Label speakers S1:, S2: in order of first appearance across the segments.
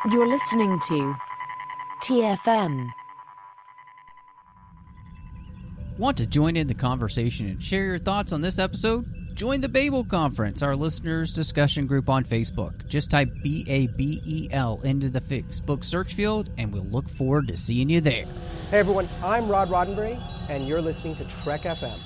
S1: You're listening to TFM.
S2: Want to join in the conversation and share your thoughts on this episode? Join the Babel Conference, our listeners' discussion group on Facebook. Just type BABEL into the Facebook search field, and we'll look forward to seeing you there.
S3: Hey everyone, I'm Rod Roddenberry, and you're listening to Trek FM.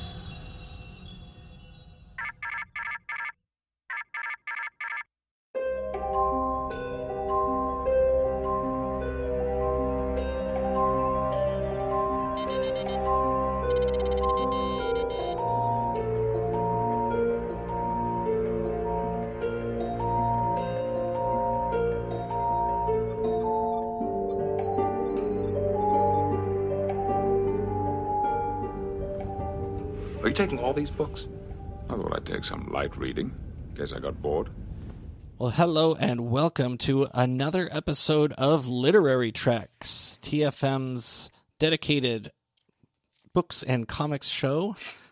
S4: Are you taking all these books?
S5: I thought I'd take some light reading, in case I got bored.
S6: Well, hello and welcome to another episode of Literary Treks, TFM's dedicated books and comics show.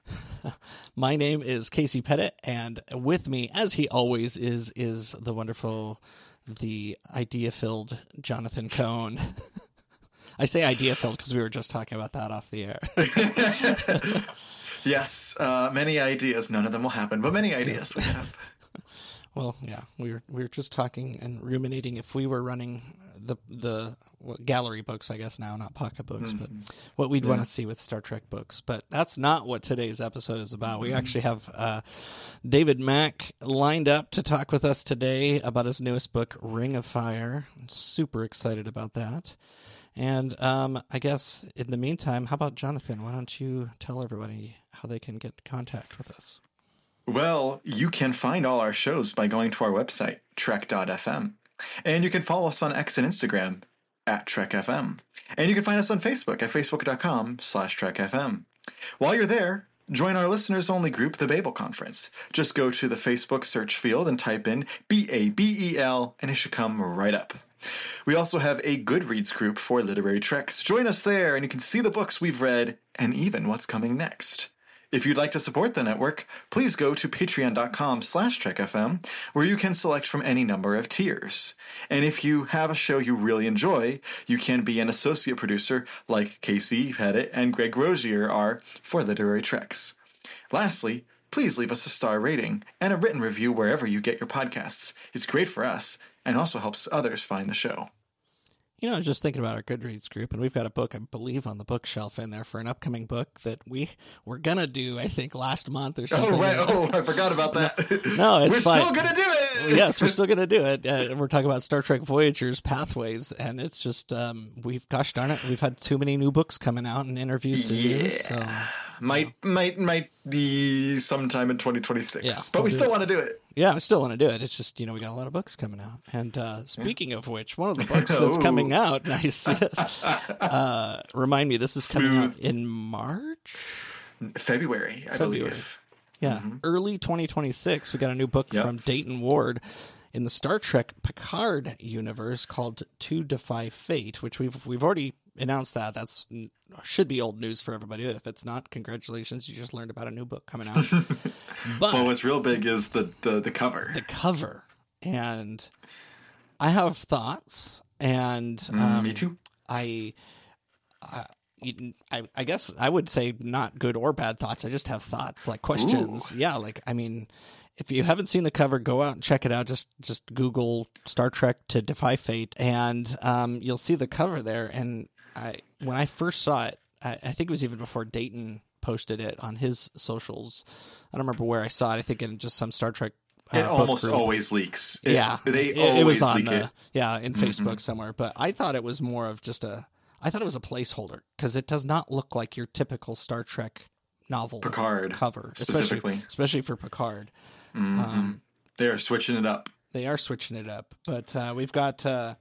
S6: My name is Casey Pettit, and with me, as he always is the wonderful, the idea-filled Jonathan Cohn. I say idea-filled because we were just talking about that off the air.
S7: Yes, many ideas. None of them will happen, but many ideas we have.
S6: Well, yeah, we were just talking and ruminating if we were running the gallery books, I guess now, not pocketbooks, but what we'd want to see with Star Trek books. But that's not what today's episode is about. We actually have David Mack lined up to talk with us today about his newest book, Ring of Fire. I'm super excited about that. And I guess in the meantime, how about Jonathan? Why don't you tell everybody how they can get in contact with us?
S7: Well, you can find all our shows by going to our website, trek.fm. And you can follow us on X and Instagram at TrekFM. And you can find us on Facebook at facebook.com/TrekFM. While you're there, join our listeners-only group, the Babel Conference. Just go to the Facebook search field and type in BABEL, and it should come right up. We also have a Goodreads group for Literary Treks. Join us there, and you can see the books we've read and even what's coming next. If you'd like to support the network, please go to patreon.com/TrekFM, where you can select from any number of tiers. And if you have a show you really enjoy, you can be an associate producer like Casey Pettit and Greg Rozier are for Literary Treks. Lastly, please leave us a star rating and a written review wherever you get your podcasts. It's great for us and also helps others find the show.
S6: You know, I was just thinking about our Goodreads group, and we've got a book, I believe, on the bookshelf in there for an upcoming book that we were going to do, I think, last month or something.
S7: Oh, right. Oh, I forgot about that.
S6: No, it's
S7: We're
S6: fine.
S7: still going to do it.
S6: Yes, we're still going to do it. We're talking about Star Trek Voyager's Pathways, and it's just, gosh darn it, we've had too many new books coming out and interviews to do. So.
S7: Might be sometime in 2026,
S6: Yeah,
S7: but we
S6: we'll
S7: still want to do it.
S6: Yeah, I still want to do it. It's just, we got a lot of books coming out. And speaking of which, one of the books that's coming out, nice, remind me, this is coming out in March?
S7: February, I believe.
S6: Yeah, early 2026, we got a new book from Dayton Ward in the Star Trek Picard universe called To Defy Fate, which we've already announced that. That's should be old news for everybody. If it's not, congratulations, you just learned about a new book coming out. But
S7: well, what's real big is the cover.
S6: The cover. And I have thoughts, and
S7: me too.
S6: I guess I would say not good or bad thoughts. I just have thoughts, like questions. Ooh. Yeah, if you haven't seen the cover, go out and check it out. Just Google Star Trek To Defy Fate, and you'll see the cover there. And when I first saw it, I think it was even before Dayton posted it on his socials. I don't remember where I saw it. I think in just some Star Trek
S7: it almost always leaks.
S6: They
S7: always
S6: was on
S7: leak it.
S6: Yeah, in Facebook somewhere. But I thought it was more of just I thought it was a placeholder, because it does not look like your typical Star Trek novel
S7: Picard
S6: cover,
S7: specifically,
S6: especially for Picard.
S7: They're switching it up.
S6: They are switching it up, but we've got kind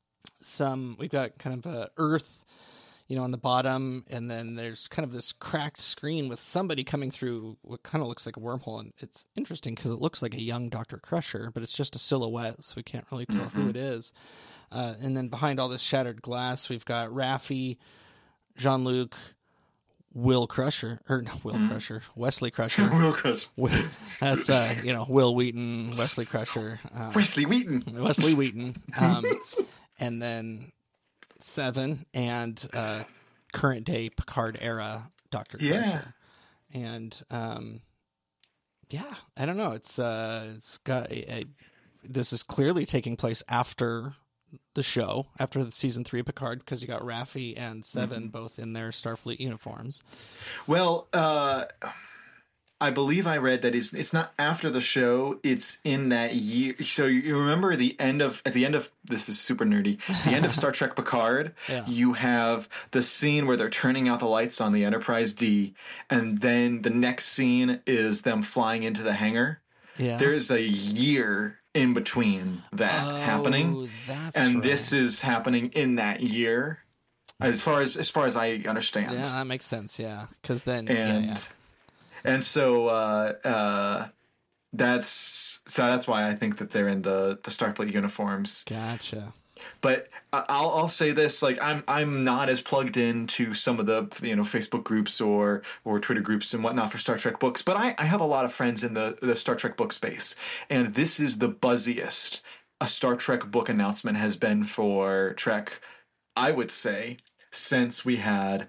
S6: of Earth, on the bottom, and then there's kind of this cracked screen with somebody coming through what kind of looks like a wormhole, and it's interesting because it looks like a young Dr. Crusher, but it's just a silhouette, so we can't really tell who it is. And then behind all this shattered glass, we've got Raffi, Jean-Luc, Will Crusher, or not Will Crusher, Wesley Crusher.
S7: Will Crusher.
S6: That's, Will Wheaton, Wesley Crusher.
S7: Wesley Wheaton.
S6: Wesley Wheaton. and then 7 and current day Picard era Dr. Crusher. And I don't know. It's got this is clearly taking place after the show, after the season 3 of Picard, because you got Raffi and 7 both in their Starfleet uniforms.
S7: Well, I believe I read that it's not after the show, it's in that year. So you remember at the end of this is super nerdy, the end of Star Trek Picard, you have the scene where they're turning out the lights on the Enterprise D, and then the next scene is them flying into the hangar. Yeah. There's a year in between that happening. And right. This is happening in that year. As far as I understand.
S6: Yeah, that makes sense, yeah. Because then
S7: And so that's why I think that they're in the Starfleet uniforms.
S6: Gotcha.
S7: But I'll say this: like I'm not as plugged into some of the Facebook groups or Twitter groups and whatnot for Star Trek books. But I have a lot of friends in the Star Trek book space, and this is the buzziest a Star Trek book announcement has been for Trek, I would say, since we had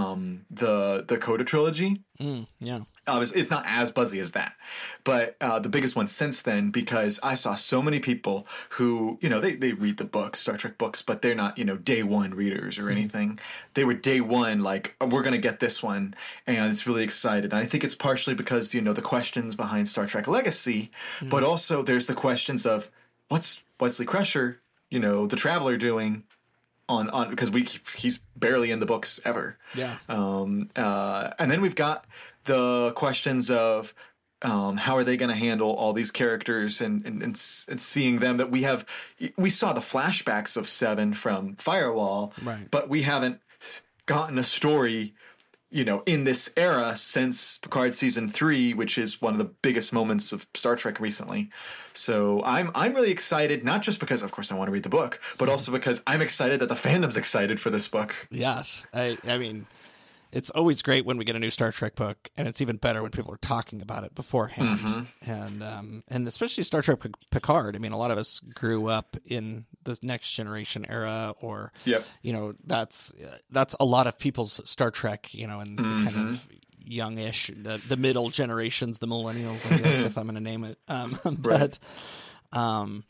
S7: the Coda trilogy.
S6: Yeah.
S7: It's not as buzzy as that, but the biggest one since then, because I saw so many people who, they read the books, Star Trek books, but they're not, day one readers or anything. They were day one, like, we're going to get this one, and it's really excited. And I think it's partially because, the questions behind Star Trek Legacy, but also there's the questions of what's Wesley Crusher, the Traveler doing on because he's barely in the books ever.
S6: Yeah.
S7: And then we've got the questions of how are they going to handle all these characters and seeing them that we saw the flashbacks of 7 from Firewall,
S6: right? But
S7: we haven't gotten a story, in this era since Picard season 3, which is one of the biggest moments of Star Trek recently. So I'm really excited, not just because, of course, I want to read the book, but also because I'm excited that the fandom's excited for this book.
S6: Yes. I mean, it's always great when we get a new Star Trek book, and it's even better when people are talking about it beforehand. And especially Star Trek Picard. I mean, a lot of us grew up in the Next Generation era, or that's a lot of people's Star Trek. And kind of youngish, the middle generations, the millennials, I guess, if I'm going to name it. But when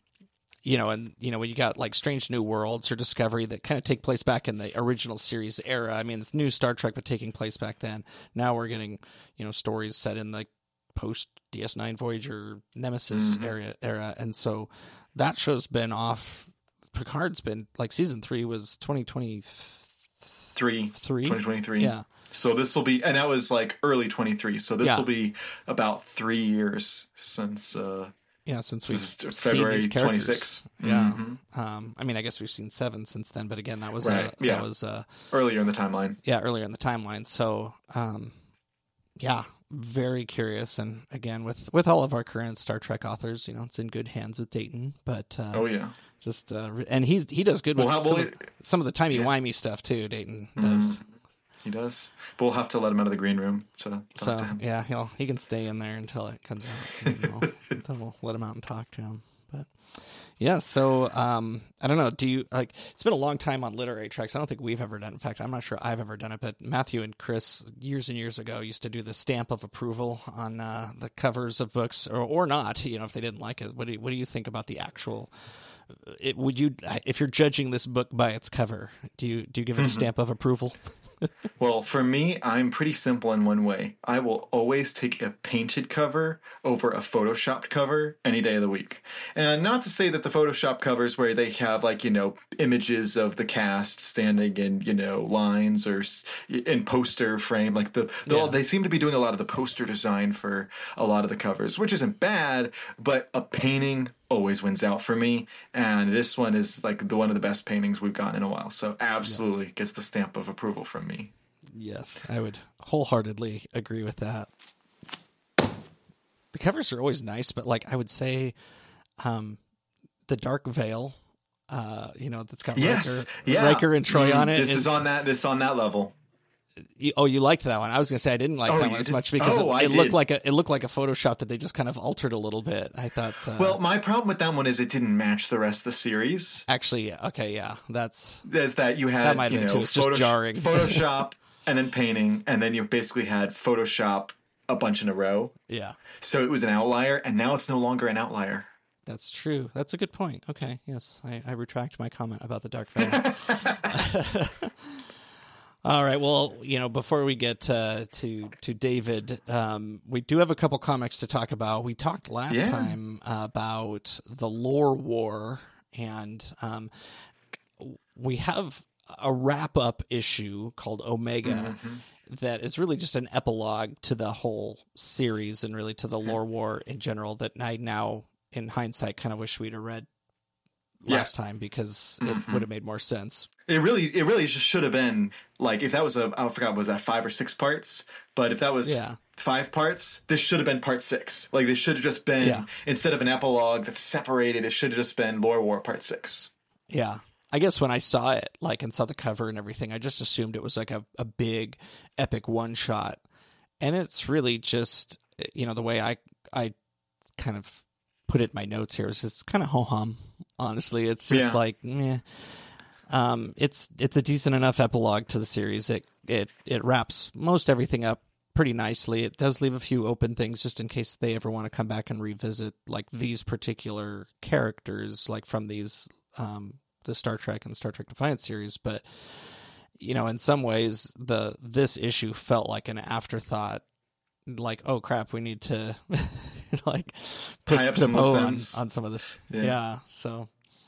S6: you got like Strange New Worlds or Discovery that kind of take place back in the original series era. I mean, it's new Star Trek, but taking place back then. Now we're getting, stories set in the post DS9 Voyager Nemesis era. And so that show's been off. Picard's been like season 3 was 2023. Yeah.
S7: So this will be, and that was like early 23. So this will be about 3 years since,
S6: since we've
S7: February
S6: seen
S7: 26.
S6: Yeah. I mean, I guess we've seen 7 since then, but again, that was
S7: right.
S6: that was
S7: earlier in the timeline.
S6: Yeah, earlier in the timeline. So, very curious, and again, with all of our current Star Trek authors, it's in good hands with Dayton. But just and he does good with some of the timey-wimey stuff too. Dayton does.
S7: He does, but we'll have to let him out of the green room. So
S6: yeah, he can stay in there until it comes out. Then we'll let him out and talk to him. But yeah, so I don't know. Do you like? It's been a long time on literary treks. I don't think we've ever done. In fact, I'm not sure I've ever done it. But Matthew and Chris, years and years ago, used to do the stamp of approval on the covers of books, or not. If they didn't like it, what do you think about the actual? Would you, if you're judging this book by its cover, do you give it a stamp of approval?
S7: Well, for me, I'm pretty simple in one way. I will always take a painted cover over a Photoshopped cover any day of the week. And not to say that the Photoshop covers where they have images of the cast standing in, lines or in poster frame, they seem to be doing a lot of the poster design for a lot of the covers, which isn't bad, but a painting always wins out for me, and this one is one of the best paintings we've gotten in a while, so absolutely gets the stamp of approval from me.
S6: Yes, I would wholeheartly agree with that. The covers are always nice, but I would say the Dark Veil, that's got Riker and Troy on it.
S7: This is on that level.
S6: you liked that one. I was going to say I didn't like that one as much because it looked like a Photoshop that they just kind of altered a little bit. I thought.
S7: Well, my problem with that one is it didn't match the rest of the series.
S6: Actually, okay, yeah, there's
S7: that you had
S6: that might have been too. It's just jarring.
S7: Photoshop and then painting, and then you basically had Photoshop a bunch in a row.
S6: Yeah.
S7: So it was an outlier, and now it's no longer an outlier.
S6: That's true. That's a good point. Okay, yes, I retract my comment about the Dark Feather. All right. Well, before we get to David, we do have a couple comics to talk about. We talked last time about the Lore War, and we have a wrap-up issue called Omega that is really just an epilogue to the whole series and really to the Lore War in general that I now, in hindsight, kind of wish we'd have read last time because it would have made more sense.
S7: It really just should have been like, if that was I forgot, was that 5 or 6 parts? But if that was 5 parts, this should have been part 6. Like, this should have just been, instead of an epilogue that's separated, it should have just been Lore War part 6.
S6: Yeah. I guess when I saw it, and saw the cover and everything, I just assumed it was like a big epic one shot. And it's really just, the way I kind of put it in my notes here is just kind of ho-hum. Honestly, it's just like, meh. It's a decent enough epilogue to the series. It wraps most everything up pretty nicely. It does leave a few open things just in case they ever want to come back and revisit like these particular characters, like from these the Star Trek and Star Trek Defiance series. But in some ways, this issue felt like an afterthought. Like, oh crap, we need to
S7: tie up some
S6: bow on some of this. So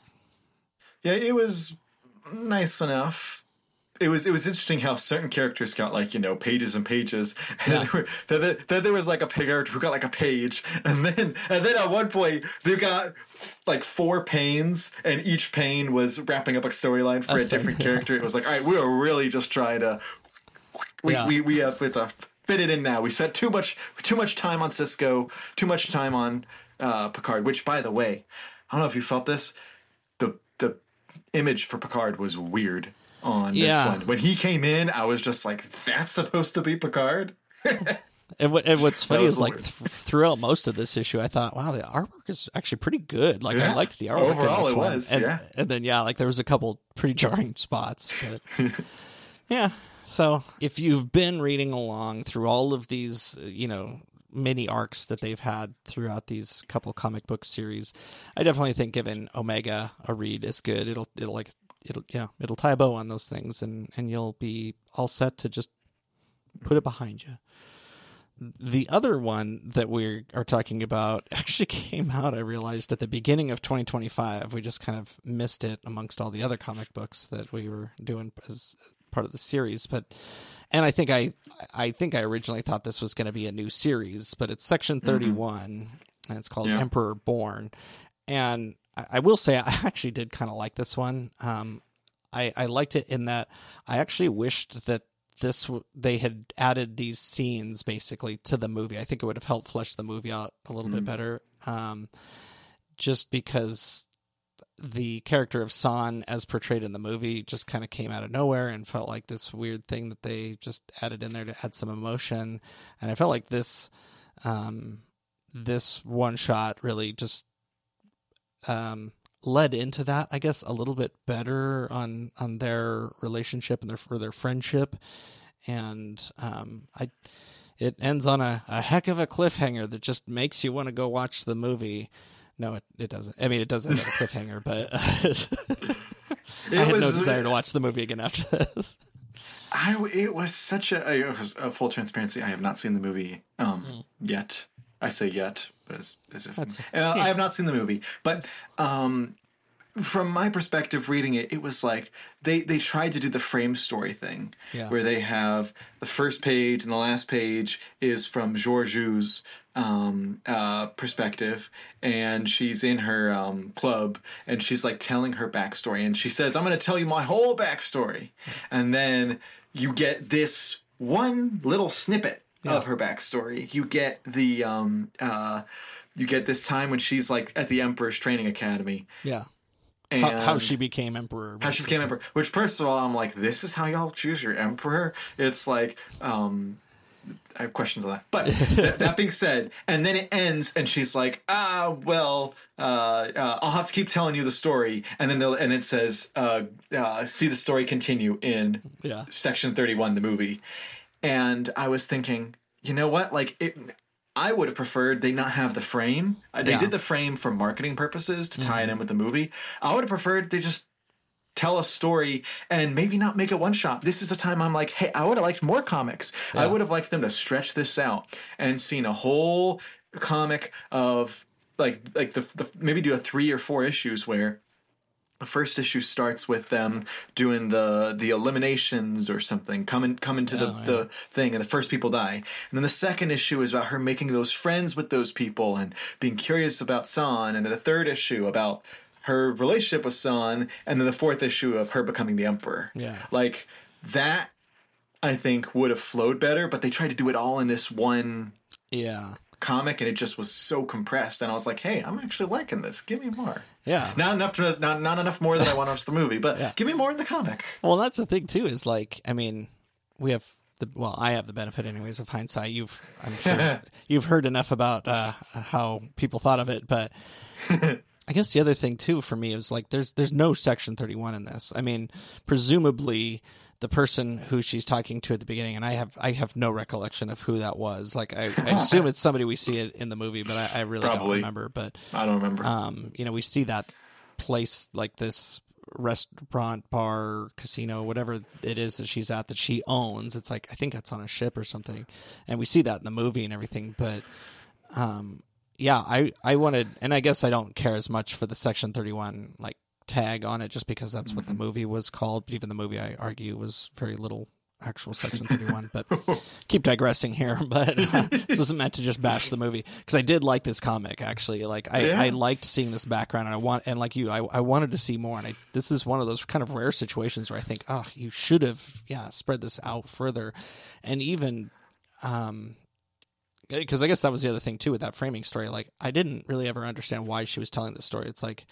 S7: it was nice enough. It was interesting how certain characters got pages and pages, and then there was like a character who got like a page, and then at one point they got like 4 panes, and each pane was wrapping up a storyline for a different character. It was like, all right, we are really just trying to we have to fit it in now. We spent too much time on Sisko, too much time on Picard. Which, by the way, I don't know if you felt this. The image for Picard was weird on this one. When he came in, I was just like, "That's supposed to be Picard."
S6: And what's funny is throughout most of this issue, I thought, "Wow, the artwork is actually pretty good." Like I liked the artwork
S7: overall. It was,
S6: and then there was a couple pretty jarring spots, but yeah. So if you've been reading along through all of these, mini arcs that they've had throughout these couple comic book series, I definitely think giving Omega a read is good. It'll tie a bow on those things, and you'll be all set to just put it behind you. The other one that we are talking about actually came out, I realized, at the beginning of 2025. We just kind of missed it amongst all the other comic books that we were doing as part of the series. And I think I originally thought this was going to be a new series, but it's Section 31, and it's called Emperor Born. And I will say I actually did kind of like this one. I liked it in that I actually wished that they had added these scenes basically to the movie. I think it would have helped flesh the movie out a little bit better. Just because the character of San, as portrayed in the movie, just kind of came out of nowhere and felt like this weird thing that they just added in there to add some emotion. And I felt like this one shot really just led into that, I guess, a little bit better on their relationship and their friendship. And it ends on a heck of a cliffhanger that just makes you want to go watch the movie. No, it doesn't. I mean, it does end on a cliffhanger, but I had no desire to watch the movie again after this.
S7: It was such a full transparency. I have not seen the movie yet. I say yet, but as if I have not seen the movie. But from my perspective, reading it, it was like they tried to do the frame story thing, where they have the first page and the last page is from Georgiou's perspective, and she's in her club, and she's like telling her backstory, and she says, "I'm going to tell you my whole backstory," and then you get this one little snippet of her backstory. You get the you get this time when she's like at the Emperor's Training Academy.
S6: Yeah.
S7: And
S6: how she became emperor.
S7: How she became emperor. Which, first of all, I'm like, this is how y'all choose your emperor? It's like, I have questions on that. But that being said, and then it ends, and she's like, I'll have to keep telling you the story. And then it says, see the story continue in section 31, the movie. And I was thinking, you know what? Like, I would have preferred they not have the frame. They did the frame for marketing purposes to tie it in with the movie. I would have preferred they just tell a story and maybe not make it one shot. This is a time I'm like, hey, I would have liked more comics. Yeah. I would have liked them to stretch this out and seen a whole comic of like the maybe do a 3 or 4 issues where the first issue starts with them doing the eliminations or something, come into the thing, and the first people die. And then the second issue is about her making those friends with those people and being curious about San. And then the third issue about her relationship with San. And then the fourth issue of her becoming the emperor. Yeah. Like, that, I think, would have flowed better, but they tried to do it all in this one comic, and it just was so compressed. And I was like, hey, I'm actually liking this. Give me more. Yeah. Not enough more than I want to watch the movie, but give me more in the comic.
S6: Well, that's the thing too, is like, I mean, I have the benefit anyways of hindsight. I'm sure you've heard enough about how people thought of it, but I guess the other thing too for me is like there's no Section 31 in this. I mean, presumably the person who she's talking to at the beginning, and I have no recollection of who that was. Like I assume it's somebody we see it in the movie, but I really don't remember. But
S7: I don't remember.
S6: We see that place, like this restaurant, bar, casino, whatever it is that she's at that she owns. It's like, I think that's on a ship or something, and we see that in the movie and everything. But I wanted, and I guess I don't care as much for the Section 31 like tag on it, just because that's what the movie was called. But even the movie, I argue, was very little actual Section 31. But keep digressing here. But this isn't meant to just bash the movie, because I did like this comic actually. Like I liked seeing this background, and like you, I wanted to see more. And this is one of those kind of rare situations where I think, oh, you should have spread this out further, and even because I guess that was the other thing too with that framing story. Like, I didn't really ever understand why she was telling this story. It's like,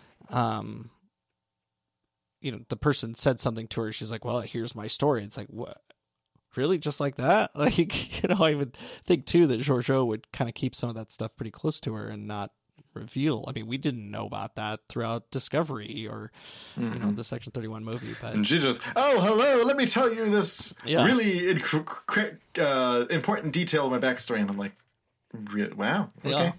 S6: the person said something to her. She's like, well, here's my story. It's like, what? Really? Just like that? Like, I would think too that Georgiou would kind of keep some of that stuff pretty close to her and not reveal. I mean, we didn't know about that throughout Discovery or, the Section 31 movie. But
S7: and she just, oh, hello, let me tell you this really important detail of my backstory. And I'm like, wow, okay.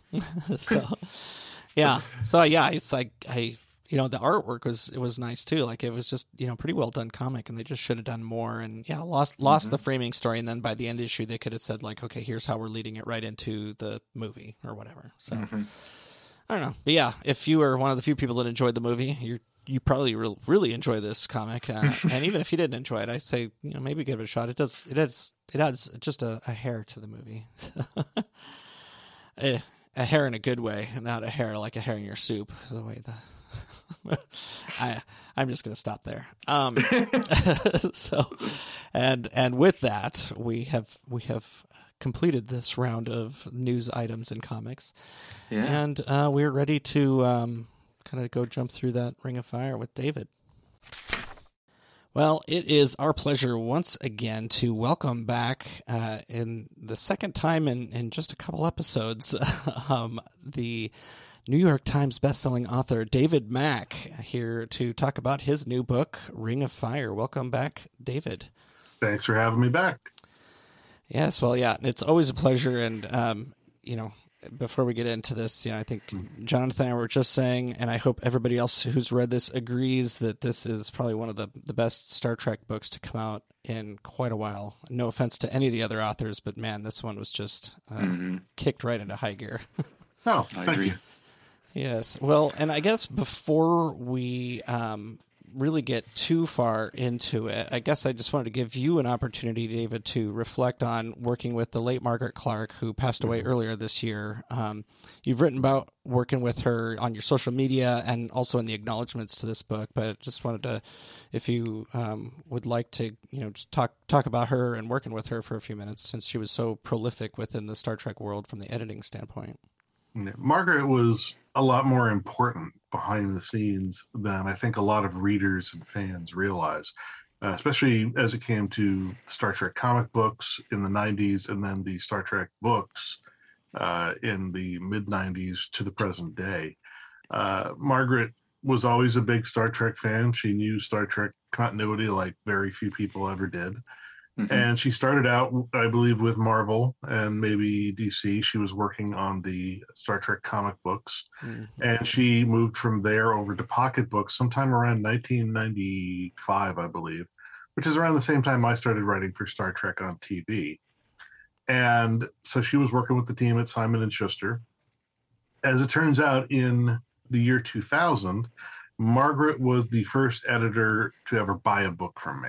S6: It's like, the artwork was nice too. Like, it was just, pretty well done comic, and they just should have done more. And lost the framing story. And then by the end issue, they could have said like, okay, here's how we're leading it right into the movie or whatever. So I don't know. But yeah, if you were one of the few people that enjoyed the movie, you probably really enjoy this comic. And even if you didn't enjoy it, I'd say, maybe give it a shot. It adds just a hair to the movie. A hair in a good way, not a hair like a hair in your soup. The way I'm just going to stop there. So, and with that, we have completed this round of news items and comics, and we're ready to kind of go jump through that Ring of Fire with David. Well, it is our pleasure once again to welcome back, in the second time in just a couple episodes, the New York Times bestselling author David Mack, here to talk about his new book, Ring of Fire. Welcome back, David.
S4: Thanks for having me back.
S6: Yes, well, it's always a pleasure. And, before we get into this, I think Jonathan and I were just saying, and I hope everybody else who's read this agrees, that this is probably one of the best Star Trek books to come out in quite a while. No offense to any of the other authors, but man, this one was just kicked right into high gear.
S4: Oh,
S7: I agree.
S4: you.
S6: Yes. Well, and I guess before we really get too far into it, I guess I just wanted to give you an opportunity, David, to reflect on working with the late Margaret Clark, who passed away earlier this year. You've written about working with her on your social media and also in the acknowledgments to this book, but just wanted to, if you would like to, just talk about her and working with her for a few minutes, since she was so prolific within the Star Trek world from the editing standpoint.
S4: Margaret was a lot more important behind the scenes than I think a lot of readers and fans realize, especially as it came to Star Trek comic books in the 90s and then the Star Trek books in the mid-90s to the present day. Margaret was always a big Star Trek fan. She knew Star Trek continuity like very few people ever did. And she started out, I believe, with Marvel and maybe DC. She was working on the Star Trek comic books. And she moved from there over to Pocket Books sometime around 1995, I believe, which is around the same time I started writing for Star Trek on TV. And so she was working with the team at Simon & Schuster. As it turns out, in the year 2000, Margaret was the first editor to ever buy a book from me.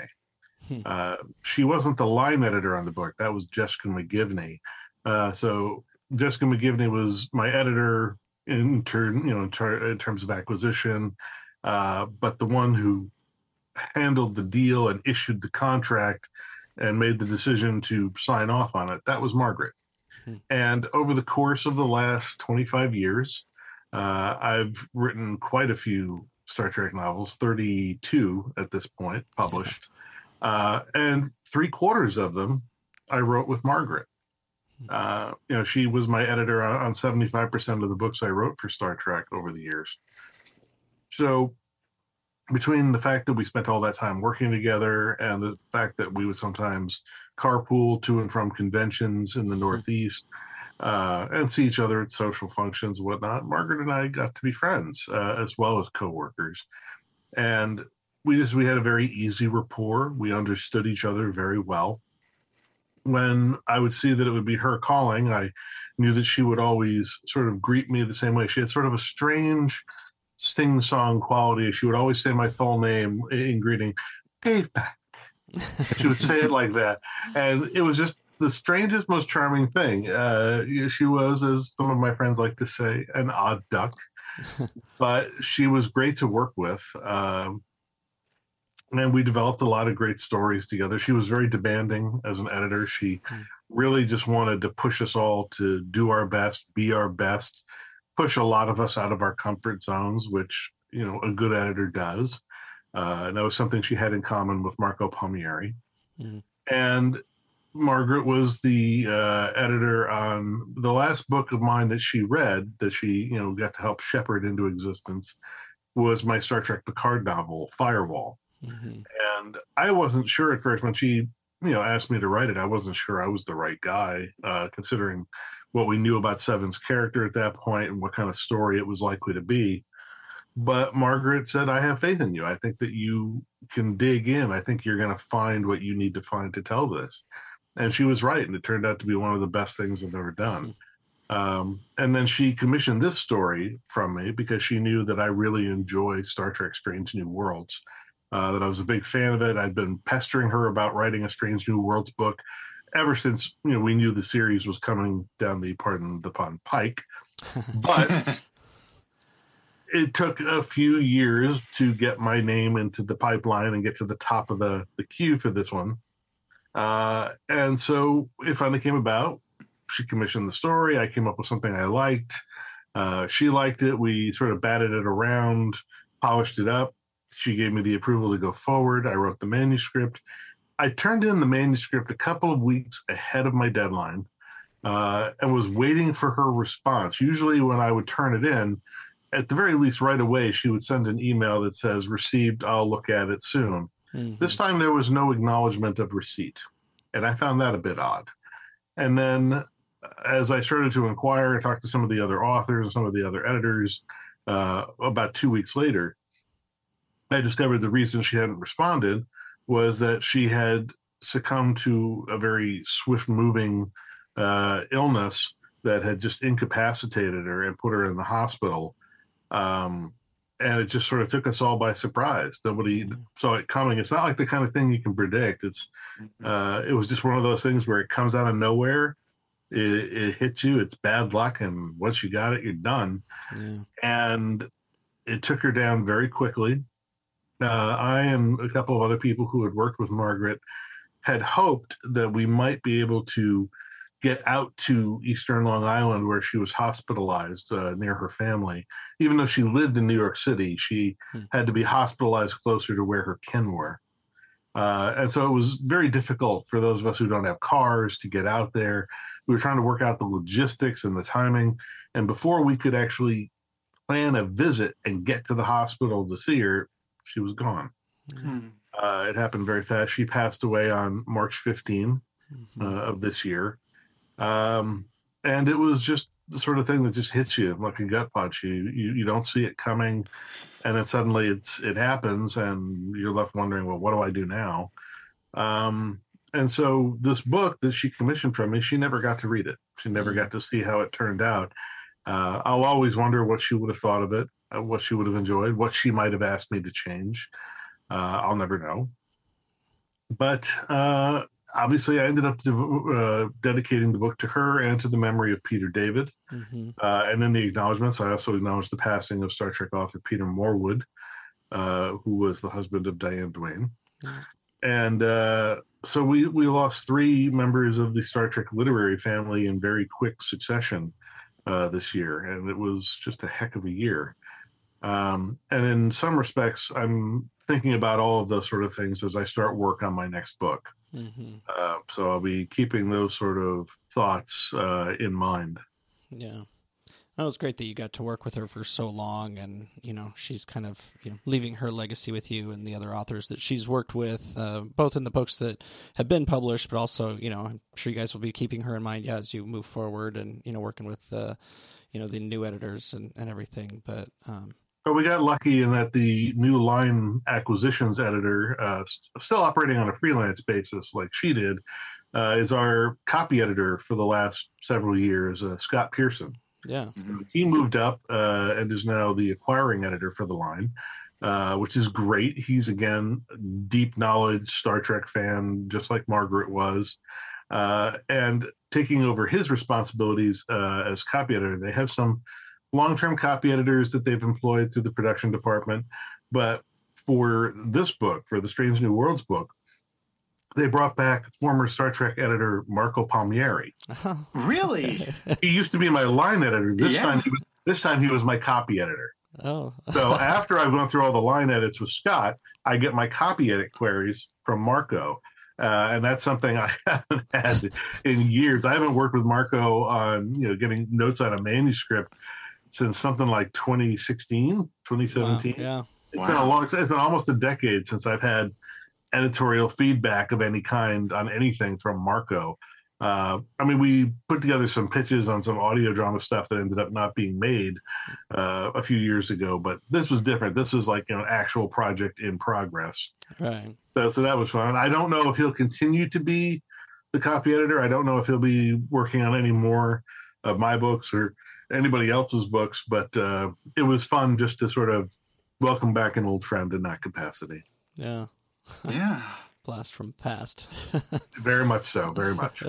S4: She wasn't the line editor on the book. That was Jessica McGivney. So Jessica McGivney was my editor in terms of acquisition, but the one who handled the deal and issued the contract and made the decision to sign off on it, that was Margaret. And over the course of the last 25 years, I've written quite a few Star Trek novels, 32 at this point, published. And 3/4 of them I wrote with Margaret. She was my editor on 75% of the books I wrote for Star Trek over the years. So between the fact that we spent all that time working together and the fact that we would sometimes carpool to and from conventions in the Northeast and see each other at social functions and whatnot, Margaret and I got to be friends as well as coworkers. And we had a very easy rapport. We understood each other very well. When I would see that it would be her calling, I knew that she would always sort of greet me the same way. She had sort of a strange sing-song quality. She would always say my full name in greeting, Dave Beck. She would say it like that. And it was just the strangest, most charming thing. She was, as some of my friends like to say, an odd duck. But she was great to work with. And we developed a lot of great stories together. She was very demanding as an editor. She really just wanted to push us all to do our best, be our best, push a lot of us out of our comfort zones, which, a good editor does. And that was something she had in common with Marco Palmieri. And Margaret was the editor on the last book of mine that she read, that she, got to help shepherd into existence, was my Star Trek Picard novel, Firewall. And I wasn't sure at first when she, asked me to write it. I wasn't sure I was the right guy, considering what we knew about Seven's character at that point and what kind of story it was likely to be. But Margaret said, I have faith in you. I think that you can dig in. I think you're going to find what you need to find to tell this. And she was right. And it turned out to be one of the best things I've ever done. And then she commissioned this story from me because she knew that I really enjoy Star Trek Strange New Worlds. That I was a big fan of it. I'd been pestering her about writing a Strange New Worlds book ever since we knew the series was coming down the pardon the pun pike. But it took a few years to get my name into the pipeline and get to the top of the queue for this one. And so it finally came about. She commissioned the story. I came up with something I liked. She liked it. We sort of batted it around, polished it up. She gave me the approval to go forward. I wrote the manuscript. I turned in the manuscript a couple of weeks ahead of my deadline and was waiting for her response. Usually when I would turn it in, at the very least right away, she would send an email that says, received, I'll look at it soon. This time there was no acknowledgement of receipt, and I found that a bit odd. And then as I started to inquire and talk to some of the other authors and some of the other editors, about 2 weeks later, I discovered the reason she hadn't responded was that she had succumbed to a very swift-moving illness that had just incapacitated her and put her in the hospital. And it just sort of took us all by surprise. Nobody saw it coming. It's not like the kind of thing you can predict. It was just one of those things where it comes out of nowhere. It hits you. It's bad luck. And once you got it, you're done. And it took her down very quickly. I and a couple of other people who had worked with Margaret had hoped that we might be able to get out to Eastern Long Island, where she was hospitalized near her family. Even though she lived in New York City, she had to be hospitalized closer to where her kin were. And so it was very difficult for those of us who don't have cars to get out there. We were trying to work out the logistics and the timing. And before we could actually plan a visit and get to the hospital to see her, she was gone. It happened very fast. She passed away on March 15 of this year. And it was just the sort of thing that just hits you like a gut punch. You don't see it coming, and then suddenly it happens, and you're left wondering, well, what do I do now? And so this book that she commissioned from me, she never got to read it. She never got to see how it turned out. I'll always wonder what she would have thought of it, what she would have enjoyed, what she might have asked me to change. I'll never know. But obviously, I ended up dedicating the book to her and to the memory of Peter David. And in the acknowledgments, I also acknowledged the passing of Star Trek author Peter Morwood, who was the husband of Diane Duane. And so we lost 3 members of the Star Trek literary family in very quick succession this year, and it was just a heck of a year. And in some respects, I'm thinking about all of those sort of things as I start work on my next book. So I'll be keeping those sort of thoughts in mind.
S6: Yeah. That was great that you got to work with her for so long, and, she's kind of, leaving her legacy with you and the other authors that she's worked with, both in the books that have been published, but also, I'm sure you guys will be keeping her in mind as you move forward and, working with, the new editors and everything. But,
S4: But we got lucky in that the new line acquisitions editor, still operating on a freelance basis like she did, is our copy editor for the last several years, Scott Pearson.
S6: Yeah.
S4: He moved up and is now the acquiring editor for the line, which is great. He's, again, deep knowledge Star Trek fan, just like Margaret was. And taking over his responsibilities as copy editor, they have some long-term copy editors that they've employed through the production department. But for this book, for the Strange New Worlds book, they brought back former Star Trek editor Marco Palmieri.
S7: Really?
S4: He used to be my line editor. This time he was my copy editor.
S6: Oh.
S4: So after I've gone through all the line edits with Scott, I get my copy edit queries from Marco. And that's something I haven't had in years. I haven't worked with Marco on, getting notes on a manuscript since something like 2016, 2017.
S6: Wow, yeah.
S4: It's been almost a decade since I've had editorial feedback of any kind on anything from Marco. We put together some pitches on some audio drama stuff that ended up not being made a few years ago, but this was different. This was like an actual project in progress.
S6: Right.
S4: So that was fun. I don't know if he'll continue to be the copy editor. I don't know if he'll be working on any more of my books or anybody else's books, but it was fun just to sort of welcome back an old friend in that capacity.
S6: Yeah.
S7: Yeah.
S6: Blast from past.
S4: Very much so. Very much.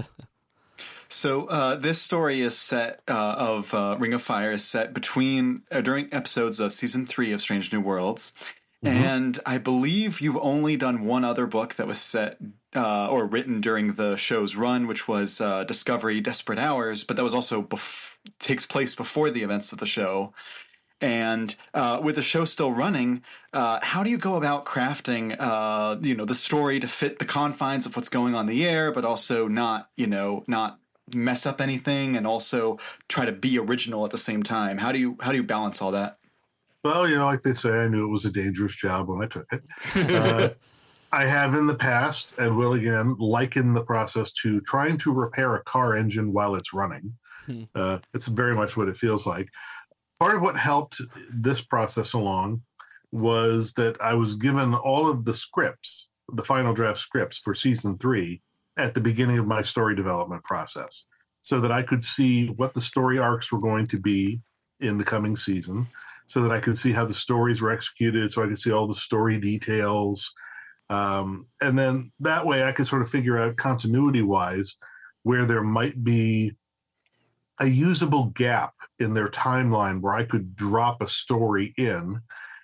S7: So this story is set of Ring of Fire is set between during episodes of season 3 of Strange New Worlds. And I believe you've only done one other book that was set or written during the show's run, which was Discovery Desperate Hours, but that was also takes place before the events of the show. And with the show still running, how do you go about crafting, the story to fit the confines of what's going on the air, but also not mess up anything, and also try to be original at the same time? How do you balance all that?
S4: Well, like they say, I knew it was a dangerous job when I took it. I have in the past, and will again, liken the process to trying to repair a car engine while it's running. It's very much what it feels like. Part of what helped this process along was that I was given all of the scripts, the final draft scripts for season 3 at the beginning of my story development process, so that I could see what the story arcs were going to be in the coming season, so that I could see how the stories were executed, so I could see all the story details. And then that way I could sort of figure out continuity-wise where there might be a usable gap in their timeline where I could drop a story in.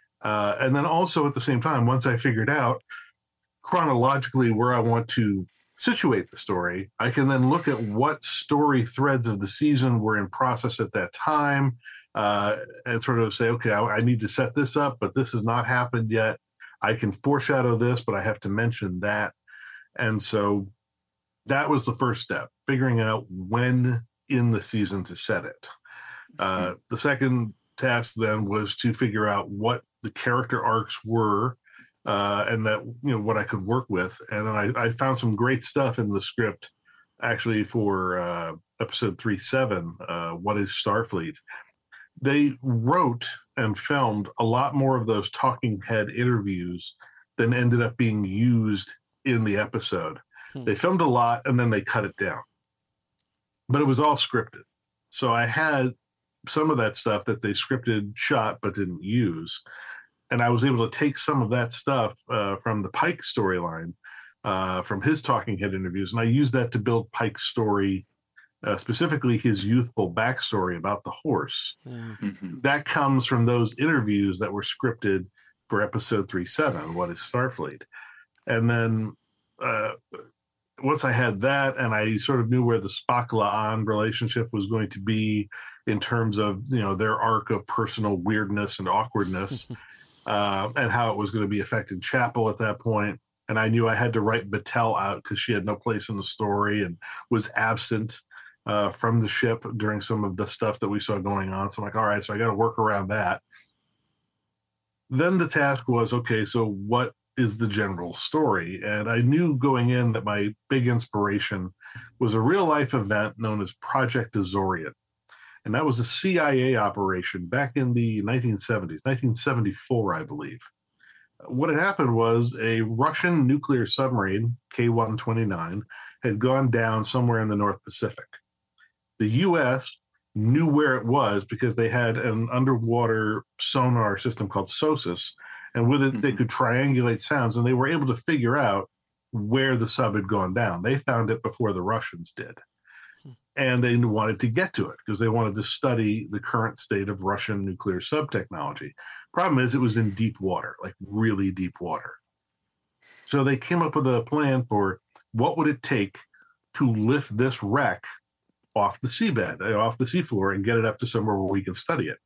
S4: And then also at the same time, once I figured out chronologically where I want to situate the story. I can then look at what story threads of the season were in process at that time, and sort of say, okay, I need to set this up, but this has not happened yet. I can foreshadow this, but I have to mention that. And so that was the first step, figuring out when in the season to set it. The second task then was to figure out what the character arcs were, and that, what I could work with. And then I found some great stuff in the script, actually, for episode 3-7, What is Starfleet? They wrote and filmed a lot more of those talking head interviews than ended up being used in the episode. They filmed a lot and then they cut it down. But it was all scripted. So I had some of that stuff that they scripted, shot, but didn't use. And I was able to take some of that stuff from the Pike storyline, from his talking head interviews, and I used that to build Pike's story, specifically his youthful backstory about the horse. That comes from those interviews that were scripted for episode 3-7, What is Starfleet? And then once I had that, and I sort of knew where the Spock-La'an relationship was going to be in terms of, their arc of personal weirdness and awkwardness, and how it was going to be affecting Chapel at that point. And I knew I had to write Battelle out because she had no place in the story and was absent from the ship during some of the stuff that we saw going on. So I'm like, all right, so I got to work around that. Then the task was, okay, so what is the general story? And I knew going in that my big inspiration was a real life event known as Project Azorian. And that was a CIA operation back in the 1970s, 1974, I believe. What had happened was a Russian nuclear submarine, K-129, had gone down somewhere in the North Pacific. The U.S. knew where it was because they had an underwater sonar system called SOSUS, and with it they could triangulate sounds, and they were able to figure out where the sub had gone down. They found it before the Russians did. And they wanted to get to it because they wanted to study the current state of Russian nuclear sub technology. Problem is, it was in deep water, like really deep water. So they came up with a plan for what would it take to lift this wreck off the seabed, off the seafloor, and get it up to somewhere where we can study it.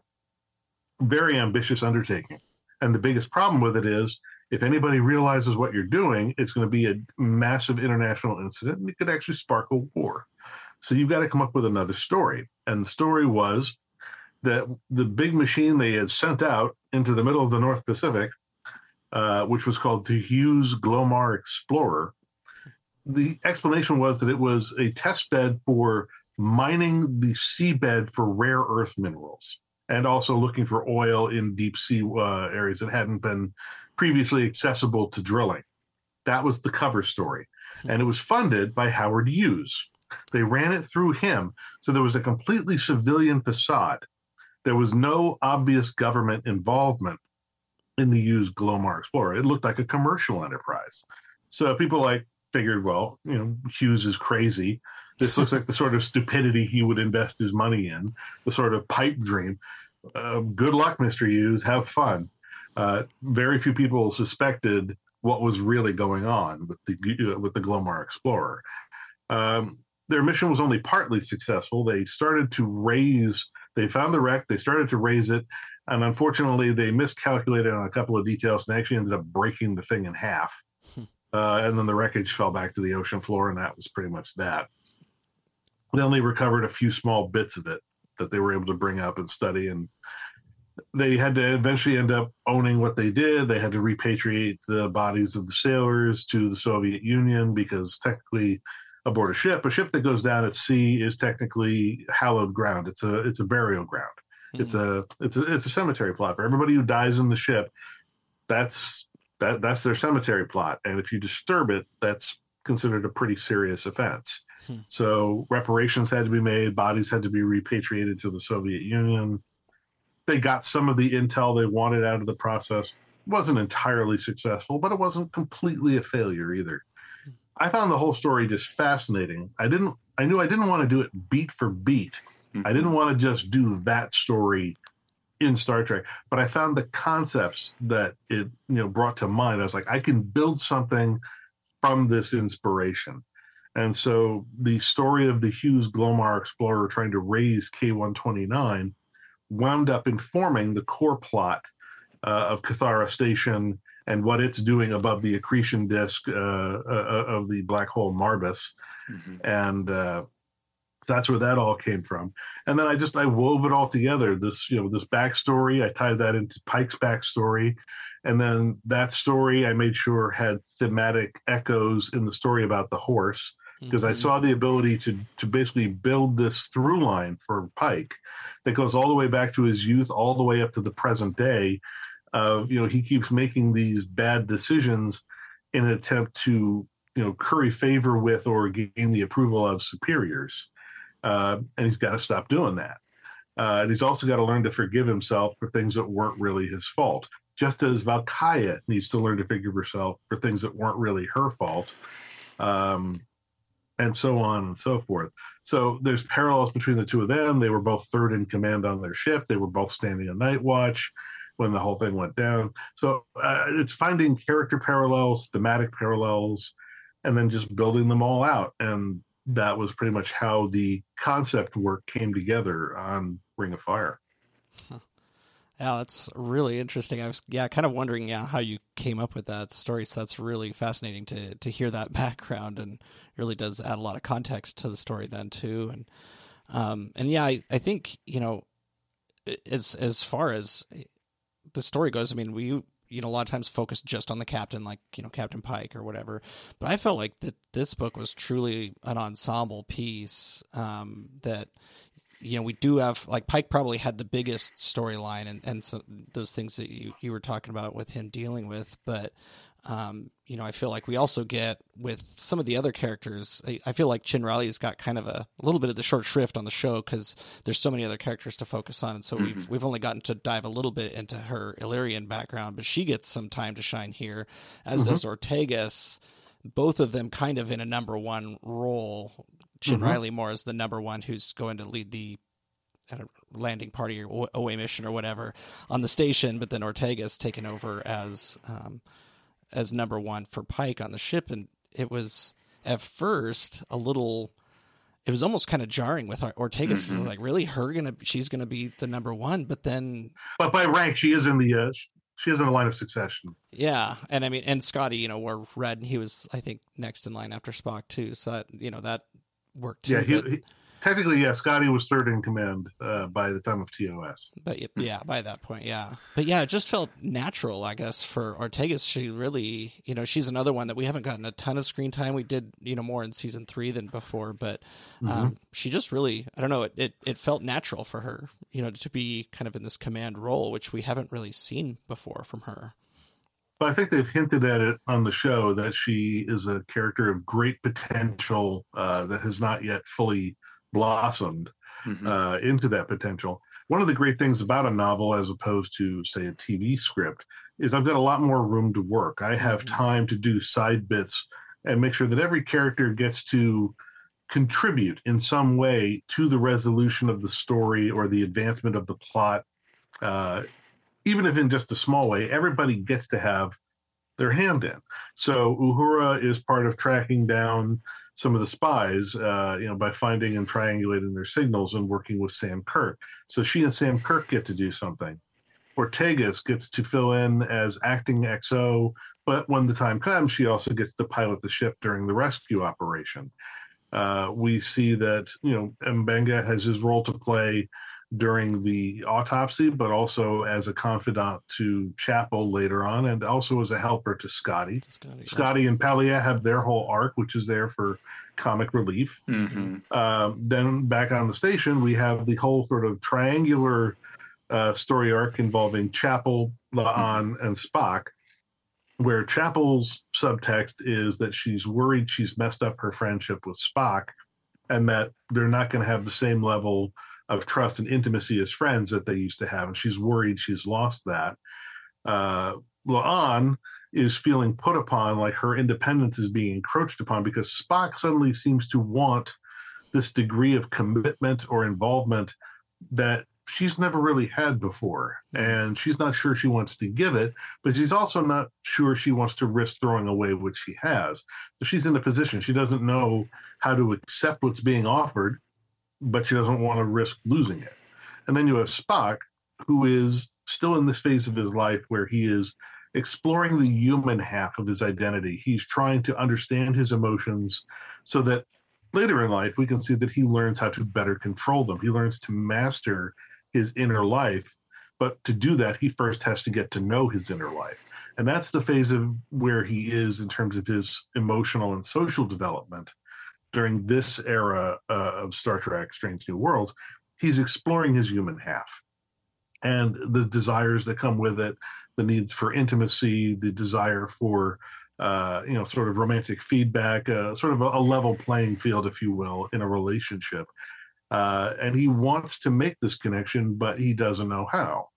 S4: Very ambitious undertaking. And the biggest problem with it is, if anybody realizes what you're doing, it's going to be a massive international incident, and it could actually spark a war. So you've got to come up with another story. And the story was that the big machine they had sent out into the middle of the North Pacific, which was called the Hughes Glomar Explorer, the explanation was that it was a test bed for mining the seabed for rare earth minerals and also looking for oil in deep sea areas that hadn't been previously accessible to drilling. That was the cover story. And it was funded by Howard Hughes. They ran it through him. So there was a completely civilian facade. There was no obvious government involvement in the Hughes Glomar Explorer. It looked like a commercial enterprise. So people figured, well, Hughes is crazy. This looks like the sort of stupidity he would invest his money in, the sort of pipe dream. Good luck, Mr. Hughes. Have fun. Very few people suspected what was really going on with the Glomar Explorer. Their mission was only partly successful. They started to they found the wreck, they started to raise it, and unfortunately they miscalculated on a couple of details and actually ended up breaking the thing in half. And then the wreckage fell back to the ocean floor, and that was pretty much that. They only recovered a few small bits of it that they were able to bring up and study, and they had to eventually end up owning what they did. They had to repatriate the bodies of the sailors to the Soviet Union because technically aboard a ship that goes down at sea is technically hallowed ground. It's a burial ground. Mm-hmm. It's a cemetery plot for everybody who dies in the ship. That's their cemetery plot. And if you disturb it, that's considered a pretty serious offense. So reparations had to be made. Bodies had to be repatriated to the Soviet Union. They got some of the intel they wanted out of the process. It wasn't entirely successful, but it wasn't completely a failure either. I found the whole story just fascinating. I knew I didn't want to do it beat for beat. Mm-hmm. I didn't want to just do that story in Star Trek, but I found the concepts that it brought to mind. I was like, I can build something from this inspiration. And so the story of the Hughes Glomar explorer trying to raise K-129 wound up informing the core plot of Cathara Station and what it's doing above the accretion disk of the black hole Marbus. And that's where that all came from. And then I wove it all together. This backstory, I tied that into Pike's backstory. And then that story I made sure had thematic echoes in the story about the horse, because I saw the ability to basically build this through line for Pike that goes all the way back to his youth, all the way up to the present day. He keeps making these bad decisions in an attempt to, curry favor with or gain the approval of superiors. And he's got to stop doing that. And he's also got to learn to forgive himself for things that weren't really his fault. Just as Valkyria needs to learn to forgive herself for things that weren't really her fault. And so on and so forth. So there's parallels between the two of them. They were both third in command on their ship. They were both standing on night watch when the whole thing went down. So it's finding character parallels, thematic parallels, and then just building them all out. And that was pretty much how the concept work came together on Ring of Fire.
S6: Yeah, that's really interesting. I was kind of wondering how you came up with that story. So that's really fascinating to hear that background, and really does add a lot of context to the story then too. And I think, as far as the story goes, I mean, we a lot of times focus just on the captain, like, Captain Pike or whatever. But I felt like that this book was truly an ensemble piece, that, we do have, like, Pike probably had the biggest storyline and so those things that you were talking about with him dealing with. But, I feel like we also get with some of the other characters, I feel like Chin Riley's got kind of a little bit of the short shrift on the show because there's so many other characters to focus on. And so we've only gotten to dive a little bit into her Illyrian background, but she gets some time to shine here, as does Ortegas, both of them kind of in a number one role. Chin Riley more as the number one who's going to lead the landing party or away mission or whatever on the station, but then Ortega's taken over as number one for Pike on the ship. And it was at first it was almost kind of jarring with Ortega's like, really, she's gonna be the number one, but
S4: by rank she is in the line of succession.
S6: Yeah. And I mean, and Scotty, wore red, and he was, I think, next in line after Spock too. So that, that worked too.
S4: Yeah, technically, Scotty was third in command by the time of TOS.
S6: But by that point, yeah. But it just felt natural, I guess, for Ortegas. She really, she's another one that we haven't gotten a ton of screen time. We did, more in season 3 than before, but she just really, I don't know, it felt natural for her, to be kind of in this command role, which we haven't really seen before from her.
S4: But I think they've hinted at it on the show that she is a character of great potential that has not yet fully blossomed into that potential. One of the great things about a novel, as opposed to, say, a TV script, is I've got a lot more room to work. I have time to do side bits and make sure that every character gets to contribute in some way to the resolution of the story or the advancement of the plot. Even if in just a small way, everybody gets to have their hand in. So Uhura is part of tracking down some of the spies, by finding and triangulating their signals and working with Sam Kirk. So she and Sam Kirk get to do something. Ortegas gets to fill in as acting XO, but when the time comes, she also gets to pilot the ship during the rescue operation. We see that, Mbenga has his role to play during the autopsy, but also as a confidant to Chapel later on, and also as a helper to Scotty. Scotty and Palia have their whole arc, which is there for comic relief. Then back on the station, we have the whole sort of triangular story arc involving Chapel, La'an, and Spock, where Chapel's subtext is that she's worried she's messed up her friendship with Spock, and that they're not going to have the same level of trust and intimacy as friends that they used to have, and she's worried she's lost that. La'an is feeling put upon, like her independence is being encroached upon, because Spock suddenly seems to want this degree of commitment or involvement that she's never really had before, and she's not sure she wants to give it, but she's also not sure she wants to risk throwing away what she has. So she's in a position, she doesn't know how to accept what's being offered, but she doesn't want to risk losing it. And then you have Spock, who is still in this phase of his life where he is exploring the human half of his identity. He's trying to understand his emotions so that later in life we can see that he learns how to better control them. He learns to master his inner life, but to do that, he first has to get to know his inner life. And that's the phase of where he is in terms of his emotional and social development during this era of Star Trek Strange New Worlds. He's exploring his human half and the desires that come with it, the needs for intimacy, the desire for sort of romantic feedback, sort of a level playing field, if you will, in a relationship. And he wants to make this connection, but he doesn't know how.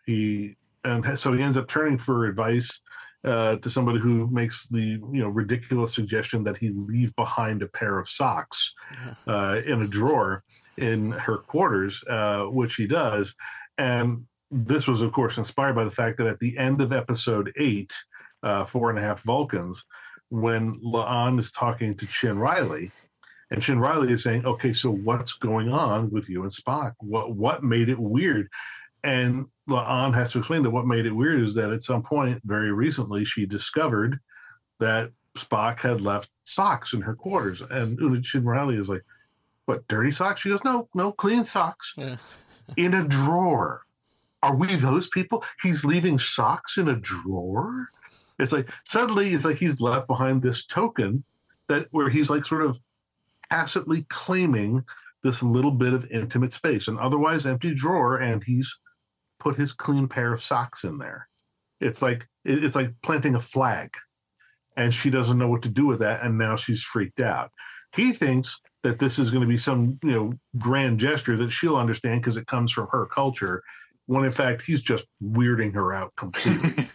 S4: So he ends up turning for advice to somebody who makes the ridiculous suggestion that he leave behind a pair of socks in a drawer in her quarters, which he does. And this was, of course, inspired by the fact that at the end of episode 8, 4.5 Vulcans, when La'an is talking to Chin Riley, and Chin Riley is saying, okay, so what's going on with you and Spock? What made it weird? And La'an has to explain that what made it weird is that at some point very recently she discovered that Spock had left socks in her quarters. And Chin Riley is like, what, dirty socks? She goes, no, clean socks in a drawer. Are we those people? He's leaving socks in a drawer? It's like suddenly it's like he's left behind this token where he's like sort of tacitly claiming this little bit of intimate space, an otherwise empty drawer, and he's put his clean pair of socks in there. It's like planting a flag, and she doesn't know what to do with that, and now she's freaked out. He thinks that this is going to be some grand gesture that she'll understand because it comes from her culture, when in fact he's just weirding her out completely.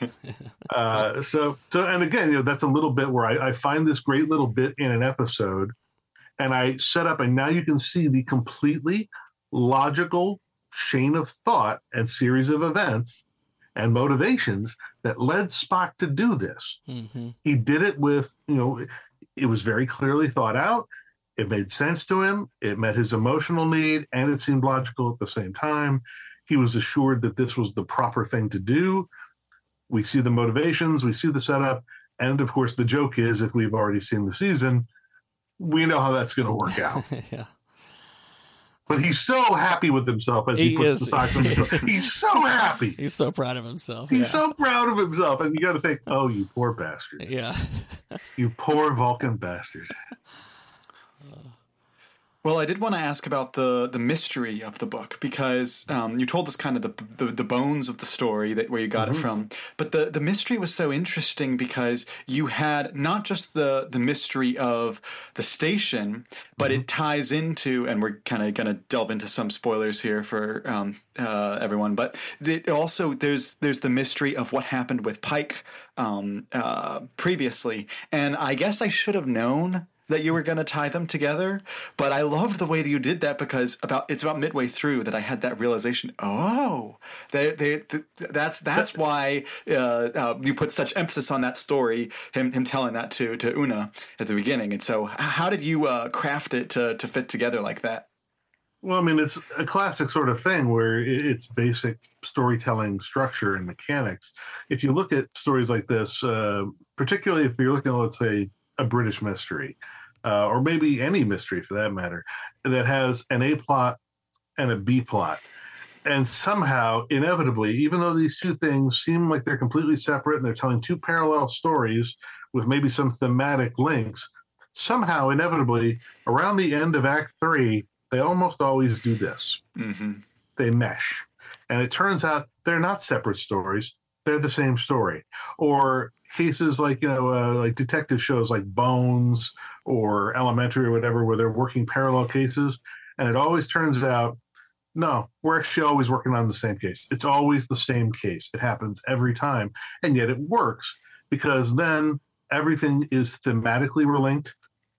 S4: And again, that's a little bit where I find this great little bit in an episode, and I set up, and now you can see the completely logical chain of thought and series of events and motivations that led Spock to do this. Mm-hmm. He did it with, it was very clearly thought out. It made sense to him. It met his emotional need, and it seemed logical at the same time. He was assured that this was the proper thing to do. We see the motivations, we see the setup, and of course the joke is, if we've already seen the season, we know how that's going to work out.
S6: Yeah.
S4: But he's so happy with himself as he puts the socks on the drawer. He's so happy.
S6: He's so proud of himself.
S4: He's so proud of himself. And you got to think, oh, you poor bastard.
S6: Yeah.
S4: You poor Vulcan bastard.
S7: Well, I did want to ask about the mystery of the book, because you told us kind of the bones of the story where you got it from. But the mystery was so interesting because you had not just the mystery of the station, but it ties into, and we're kind of going to delve into some spoilers here for everyone, but also there's the mystery of what happened with Pike previously. And I guess I should have known that you were going to tie them together, but I loved the way that you did that, because it's about midway through that I had that realization. Oh, that's why you put such emphasis on that story, him telling that to Una at the beginning. And so, how did you craft it to fit together like that?
S4: Well, I mean, it's a classic sort of thing where it's basic storytelling structure and mechanics. If you look at stories like this, particularly if you're looking at, let's say, a British mystery, or maybe any mystery for that matter, that has an A plot and a B plot. And somehow, inevitably, even though these two things seem like they're completely separate and they're telling two parallel stories with maybe some thematic links, somehow, inevitably, around the end of Act 3, they almost always do this. Mm-hmm. They mesh. And it turns out they're not separate stories. They're the same story. Or cases like, like detective shows like Bones or Elementary or whatever, where they're working parallel cases. And it always turns out, no, we're actually always working on the same case. It's always the same case. It happens every time. And yet it works, because then everything is thematically linked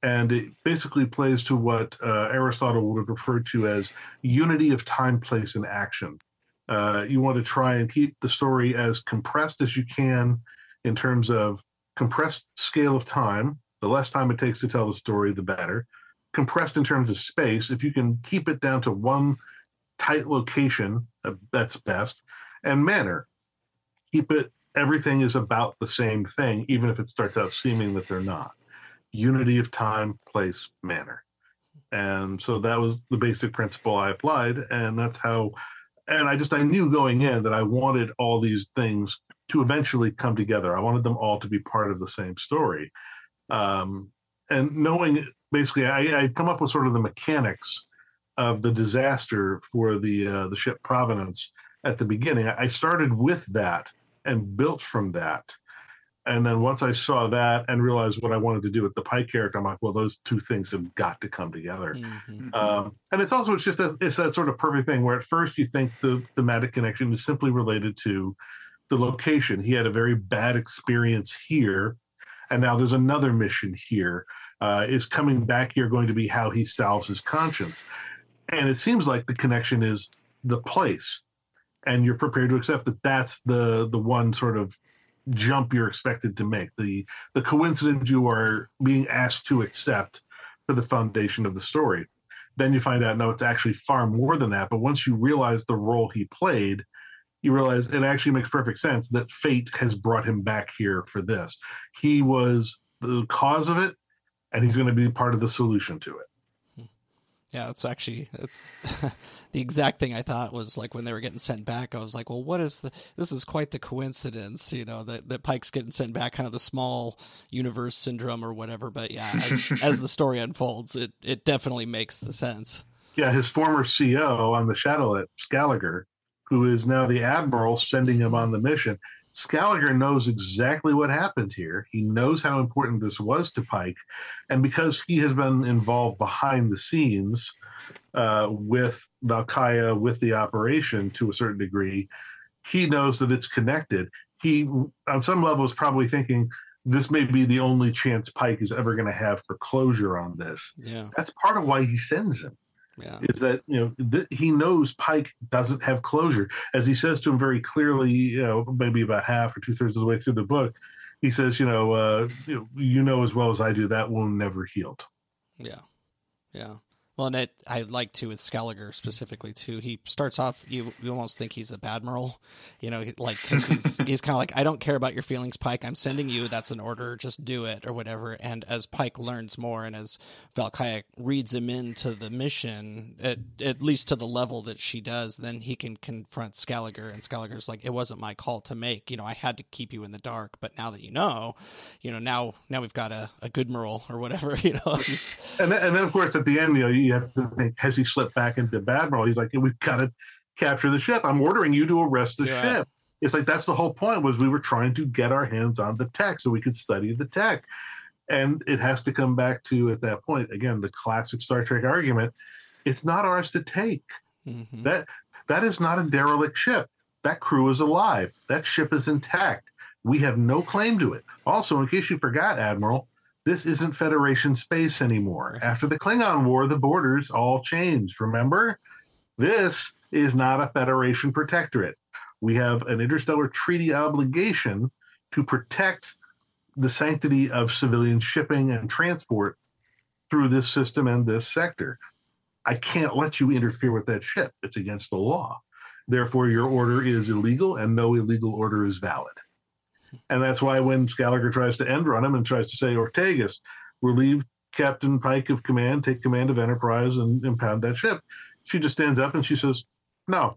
S4: And it basically plays to what Aristotle would have referred to as unity of time, place, and action. You want to try and keep the story as compressed as you can in terms of compressed scale of time. The less time it takes to tell the story, the better. Compressed in terms of space. If you can keep it down to one tight location, that's best. And manner. Everything is about the same thing, even if it starts out seeming that they're not. Unity of time, place, manner. And so that was the basic principle I applied. And that's how, and I knew going in that I wanted all these things to eventually come together. I wanted them all to be part of the same story. And knowing, basically, I'd come up with sort of the mechanics of the disaster for the ship Providence at the beginning. I started with that and built from that. And then once I saw that and realized what I wanted to do with the Pike character, I'm like, well, those two things have got to come together. And it's also, it's that sort of perfect thing where at first you think the thematic connection is simply related to the location. He had a very bad experience here, and now there's another mission here. Is coming back here going to be how he salves his conscience? And it seems like the connection is the place. And you're prepared to accept that that's the one sort of jump you're expected to make, the coincidence you are being asked to accept for the foundation of the story. Then you find out, no, it's actually far more than that. But once you realize the role he played, you realize it actually makes perfect sense that fate has brought him back here for this. He was the cause of it, and he's going to be part of the solution to it.
S6: Yeah, it's the exact thing I thought was like when they were getting sent back. I was like, well, this is quite the coincidence, that Pike's getting sent back, kind of the small universe syndrome or whatever. But yeah, as the story unfolds, it definitely makes the sense.
S4: Yeah, his former CO on the Shadowlet, Scaligor, who is now the Admiral sending him on the mission. Scaligor knows exactly what happened here. He knows how important this was to Pike. And because he has been involved behind the scenes with Valkyria, with the operation to a certain degree, he knows that it's connected. He, on some level, is probably thinking this may be the only chance Pike is ever going to have for closure on this.
S6: Yeah.
S4: That's part of why he sends him.
S6: Yeah.
S4: Is that he knows Pike doesn't have closure, as he says to him very clearly. Maybe about half or 2/3 of the way through the book, he says, "You know as well as I do that wound never healed."
S6: Yeah. Well, and I like to with Scaligor specifically too. He starts off, you almost think he's a badmiral, because he's kind of like, I don't care about your feelings, Pike. I'm sending you. That's an order. Just do it or whatever. And as Pike learns more, and as Valkyria reads him into the mission, at least to the level that she does, then he can confront Scaligor, and Scaligor's like, it wasn't my call to make. I had to keep you in the dark, but now that now we've got a good Merle or whatever.
S4: And then of course at the end, you have to think, has he slipped back into Badmiral? He's like, we've got to capture the ship. I'm ordering you to arrest the ship. It's like, that's the whole point, was we were trying to get our hands on the tech so we could study the tech. And it has to come back to, at that point, again, the classic Star Trek argument, it's not ours to take. Mm-hmm. That is not a derelict ship. That crew is alive. That ship is intact. We have no claim to it. Also, in case you forgot, Admiral, this isn't Federation space anymore. After the Klingon War, the borders all changed. Remember? This is not a Federation protectorate. We have an interstellar treaty obligation to protect the sanctity of civilian shipping and transport through this system and this sector. I can't let you interfere with that ship. It's against the law. Therefore, your order is illegal, and no illegal order is valid. And that's why when Scaligor tries to end run him and tries to say, Ortegas, relieve Captain Pike of command, take command of Enterprise, and impound that ship, she just stands up and she says, no.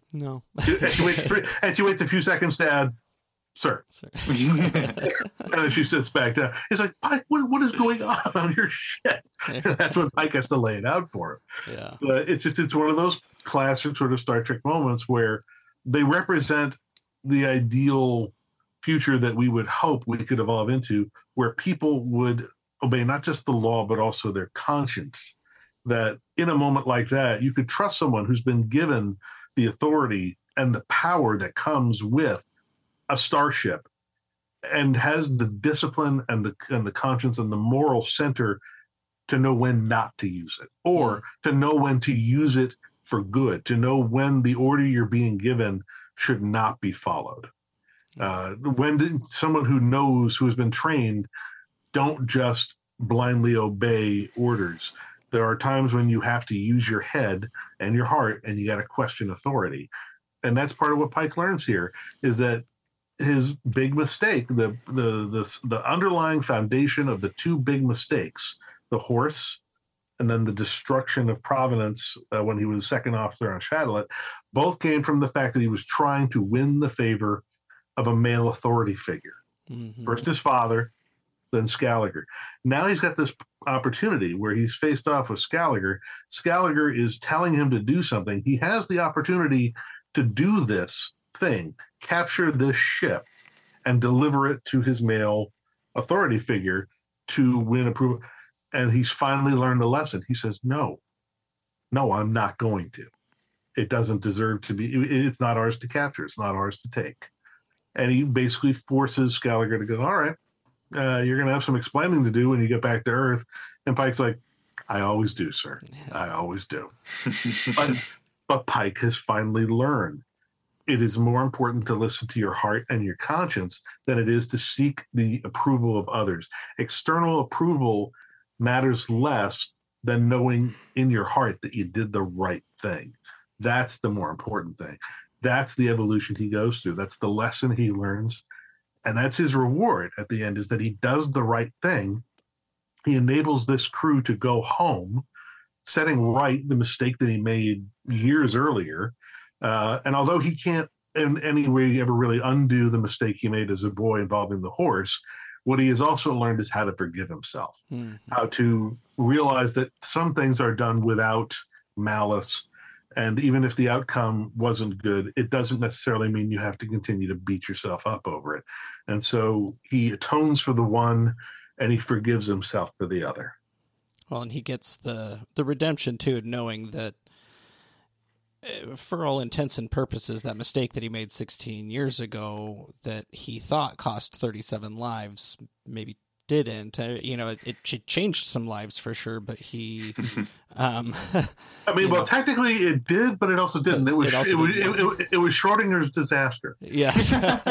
S4: And she waits a few seconds to add, sir. And then she sits back down. He's like, Pike, what is going on your ship? And that's when Pike has to lay it out for him.
S6: Yeah.
S4: But it's one of those classic sort of Star Trek moments where they represent the ideal future that we would hope we could evolve into, where people would obey not just the law, but also their conscience. That in a moment like that, you could trust someone who's been given the authority and the power that comes with a starship and has the discipline and the conscience and the moral center to know when not to use it, or to know when to use it for good, to know when the order you're being given should not be followed. Someone who knows, who has been trained, don't just blindly obey orders. There are times when you have to use your head and your heart, and you got to question authority. And that's part of what Pike learns here, is that his big mistake, the underlying foundation of the two big mistakes, the horse and then the destruction of Providence when he was second officer on Shadowlet, both came from the fact that he was trying to win the favor of a male authority figure. Mm-hmm. First his father, then Scaligor. Now he's got this opportunity where he's faced off with Scaligor. Scaligor is telling him to do something. He has the opportunity to do this thing, capture this ship, and deliver it to his male authority figure to win approval. And he's finally learned the lesson. He says, no, I'm not going to. It doesn't deserve to be. It's not ours to capture. It's not ours to take. And he basically forces Scaligor to go, all right, you're going to have some explaining to do when you get back to Earth. And Pike's like, I always do, sir. I always do. But Pike has finally learned it is more important to listen to your heart and your conscience than it is to seek the approval of others. External approval matters less than knowing in your heart that you did the right thing. That's the more important thing. That's the evolution he goes through. That's the lesson he learns. And that's his reward at the end, is that he does the right thing. He enables this crew to go home, setting right the mistake that he made years earlier. And although he can't in any way ever really undo the mistake he made as a boy involving the horse, what he has also learned is how to forgive himself, how to realize that some things are done without malice. And even if the outcome wasn't good, it doesn't necessarily mean you have to continue to beat yourself up over it. And so he atones for the one and he forgives himself for the other.
S6: Well, and he gets the redemption too, knowing that for all intents and purposes, that mistake that he made 16 years ago that he thought cost 37 lives maybe didn't. It changed some lives for sure, but he
S4: well, technically it did, but it also didn't. It was Schrodinger's disaster.
S6: Yes.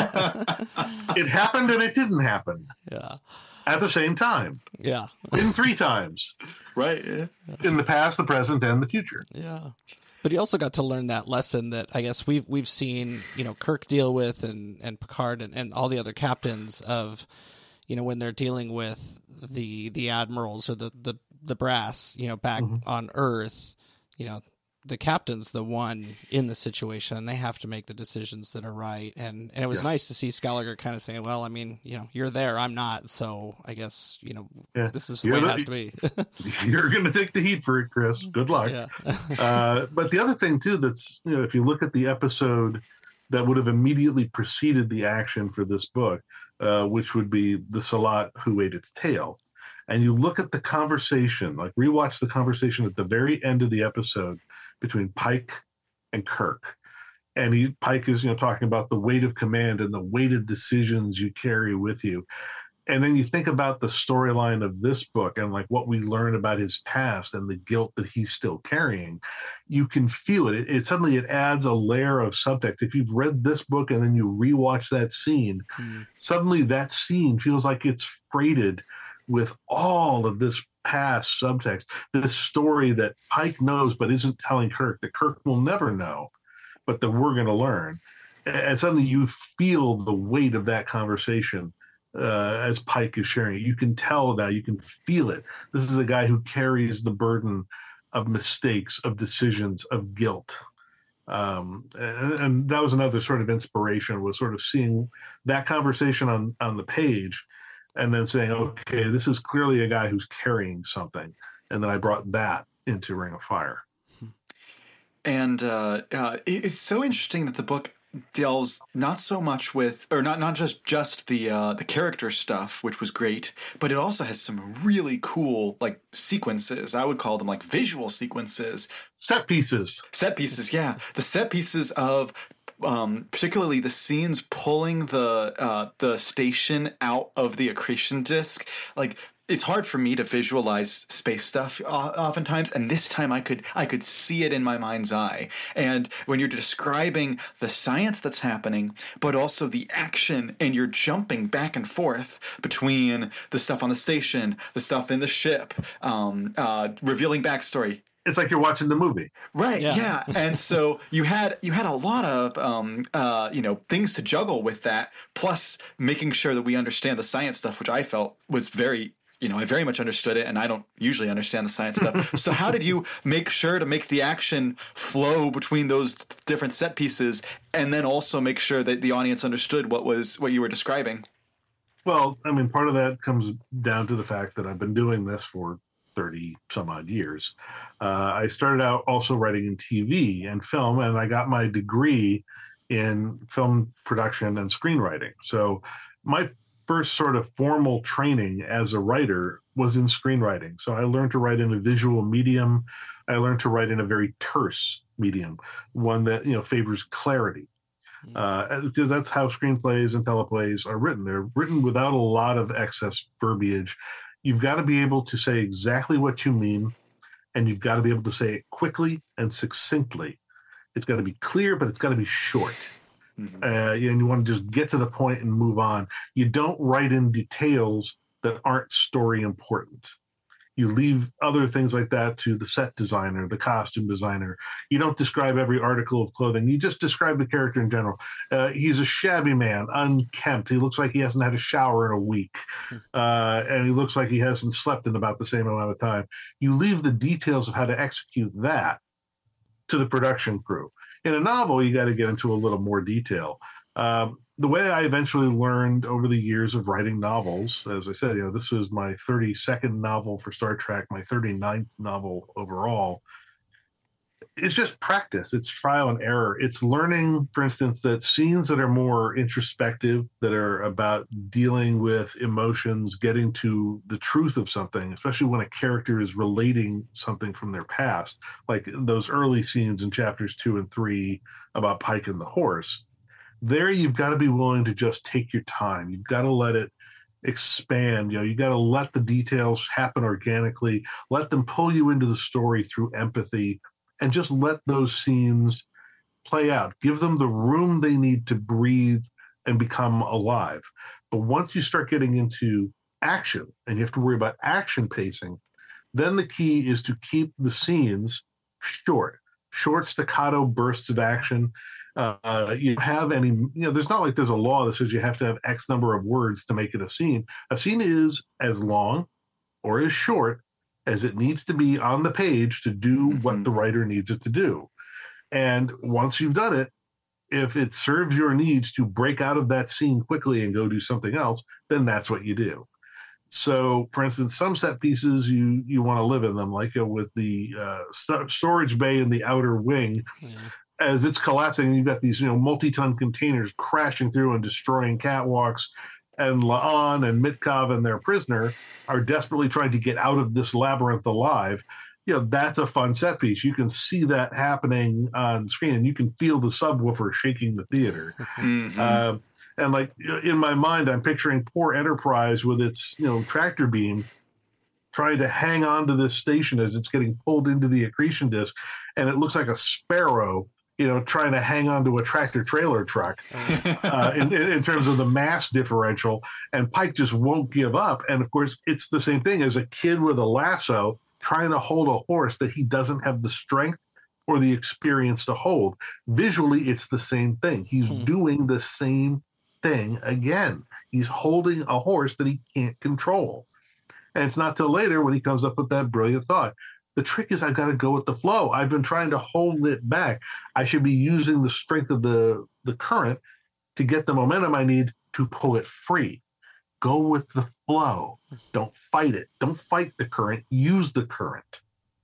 S4: It happened and it didn't happen.
S6: Yeah.
S4: At the same time.
S6: Yeah.
S4: In 3 times.
S7: Right. Yeah.
S4: In the past, the present, and the future.
S6: Yeah. But he also got to learn that lesson that I guess we've seen, Kirk deal with and Picard and all the other captains of, when they're dealing with the admirals or the brass, back on Earth, the captain's the one in the situation and they have to make the decisions that are right. And it was nice to see Scaligor kind of saying, well, I mean, you're there, I'm not. So I guess, this is the way it has to be.
S4: You're going to take the heat for it, Chris. Good luck. Yeah. But the other thing too, that's, if you look at the episode that would have immediately preceded the action for this book, which would be the Salat Who Ate Its Tail. And you look at the conversation, like rewatch the conversation at the very end of the episode between Pike and Kirk. And Pike is, talking about the weight of command and the weight of decisions you carry with you. And then you think about the storyline of this book and like what we learn about his past and the guilt that he's still carrying. You can feel it. It suddenly it adds a layer of subtext. If you've read this book and then you rewatch that scene, suddenly that scene feels like it's freighted with all of this past subtext, this story that Pike knows but isn't telling Kirk, that Kirk will never know, but that we're going to learn. And suddenly you feel the weight of that conversation as Pike is sharing it. You can tell now, you can feel it. This is a guy who carries the burden of mistakes, of decisions, of guilt. And that was another sort of inspiration, was sort of seeing that conversation on the page and then saying, okay, this is clearly a guy who's carrying something. And then I brought that into Ring of Fire.
S7: And it's so interesting that the book deals not so much with, or not just the character stuff, which was great, but it also has some really cool like sequences. I would call them like visual sequences.
S4: Set pieces,
S7: yeah. The set pieces of particularly the scenes pulling the station out of the accretion disk. Like it's hard for me to visualize space stuff oftentimes, and this time I could see it in my mind's eye. And when you're describing the science that's happening, but also the action, and you're jumping back and forth between the stuff on the station, the stuff in the ship, revealing backstory.
S4: It's like you're watching the movie.
S7: Right. Yeah. And so you had a lot of, things to juggle with that, plus making sure that we understand the science stuff, which I felt was very, I very much understood it, and I don't usually understand the science stuff. So how did you make sure to make the action flow between those different set pieces, and then also make sure that the audience understood what you were describing?
S4: Well, I mean, part of that comes down to the fact that I've been doing this for 30 some odd years. I started out also writing in TV and film, and I got my degree in film production and screenwriting. So my first sort of formal training as a writer was in screenwriting. So I learned to write in a visual medium. I learned to write in a very terse medium, one that, favors clarity. Because that's how screenplays and teleplays are written. They're written without a lot of excess verbiage. You've got to be able to say exactly what you mean, and you've got to be able to say it quickly and succinctly. It's got to be clear, but it's got to be short. Mm-hmm. And you want to just get to the point and move on. You don't write in details that aren't story important. You leave other things like that to the set designer, the costume designer. You don't describe every article of clothing. You just describe the character in general. He's a shabby man, unkempt. He looks like he hasn't had a shower in a week. And he looks like he hasn't slept in about the same amount of time. You leave the details of how to execute that to the production crew. In a novel, you got to get into a little more detail. The way I eventually learned over the years of writing novels, as I said, this was my 32nd novel for Star Trek, my 39th novel overall. It's just practice. It's trial and error. It's learning, for instance, that scenes that are more introspective, that are about dealing with emotions, getting to the truth of something, especially when a character is relating something from their past, like those early scenes in chapters 2 and 3 about Pike and the horse. There, you've got to be willing to just take your time. You've got to let it expand. You got to let the details happen organically, let them pull you into the story through empathy, and just let those scenes play out. Give them the room they need to breathe and become alive. But once you start getting into action, and you have to worry about action pacing, then the key is to keep the scenes short staccato bursts of action. You have any, there's not like there's a law that says you have to have X number of words to make it a scene. A scene is as long or as short as it needs to be on the page to do what the writer needs it to do. And once you've done it, if it serves your needs to break out of that scene quickly and go do something else, then that's what you do. So, for instance, some set pieces you want to live in them, like with the storage bay in the outer wing. Yeah. As it's collapsing, you've got these, multi-ton containers crashing through and destroying catwalks, and La'an and Mitkov and their prisoner are desperately trying to get out of this labyrinth alive. That's a fun set piece. You can see that happening on screen, and you can feel the subwoofer shaking the theater. Mm-hmm. And like in my mind, I'm picturing poor Enterprise with its, tractor beam trying to hang on to this station as it's getting pulled into the accretion disk, and it looks like a sparrow trying to hang on to a tractor trailer truck in terms of the mass differential, and Pike just won't give up. And of course, it's the same thing as a kid with a lasso trying to hold a horse that he doesn't have the strength or the experience to hold. Visually, it's the same thing. He's doing the same thing again. He's holding a horse that he can't control. And it's not till later when he comes up with that brilliant thought. The trick is I've got to go with the flow. I've been trying to hold it back. I should be using the strength of the current to get the momentum I need to pull it free. Go with the flow. Don't fight it. Don't fight the current. Use the current.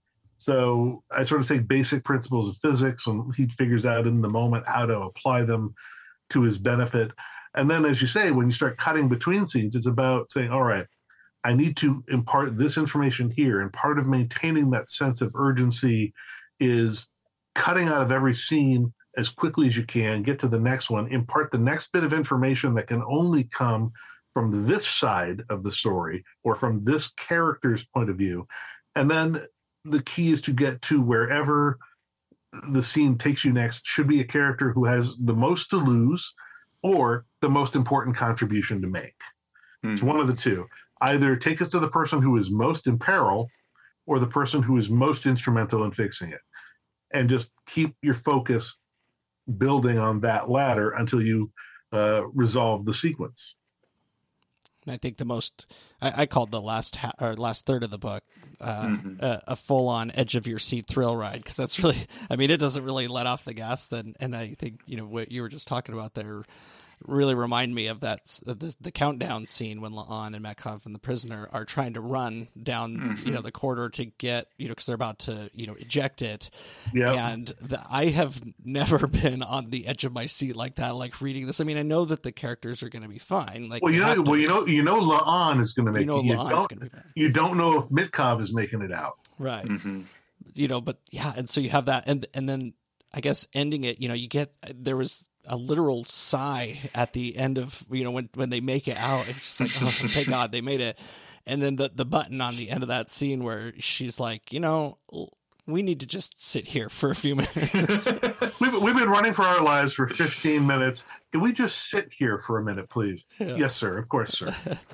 S4: So I sort of say basic principles of physics, and he figures out in the moment how to apply them to his benefit. And then, as you say, when you start cutting between scenes, it's about saying, all right, I need to impart this information here. And part of maintaining that sense of urgency is cutting out of every scene as quickly as you can, get to the next one, impart the next bit of information that can only come from this side of the story or from this character's point of view. And then the key is to get to wherever the scene takes you next should be a character who has the most to lose or the most important contribution to make. It's one of the two. Either take us to the person who is most in peril or the person who is most instrumental in fixing it. And just keep your focus building on that ladder until you resolve the sequence.
S6: I think the most, I called the last third of the book a full-on edge-of-your-seat thrill ride, because that's really, I mean, it doesn't really let off the gas then, and I think, you know, what you were just talking about there really remind me of that, the countdown scene when La'an and Metcalf and the prisoner are trying to run down, you know, the corridor to get, you know, because they're about to, you know, eject it.
S4: Yep.
S6: And I have never been on the edge of my seat like that, like reading this. I mean, I know that the characters are going to be fine. Like,
S4: you know, La'an is going to make it.
S6: La'an's going to be fine.
S4: You don't know if Mitkov is making it out.
S6: Right. You know, but yeah, and so you have that, and then I guess ending it, you know, there was a literal sigh at the end of, you know, when they make it out. It's just like, oh, thank God they made it. And then the button on the end of that scene where she's like, you know, we need to just sit here for a few minutes.
S4: We've been running for our lives for 15 minutes. Can we just sit here for a minute, please?
S6: Yeah.
S4: Yes, sir. Of course, sir.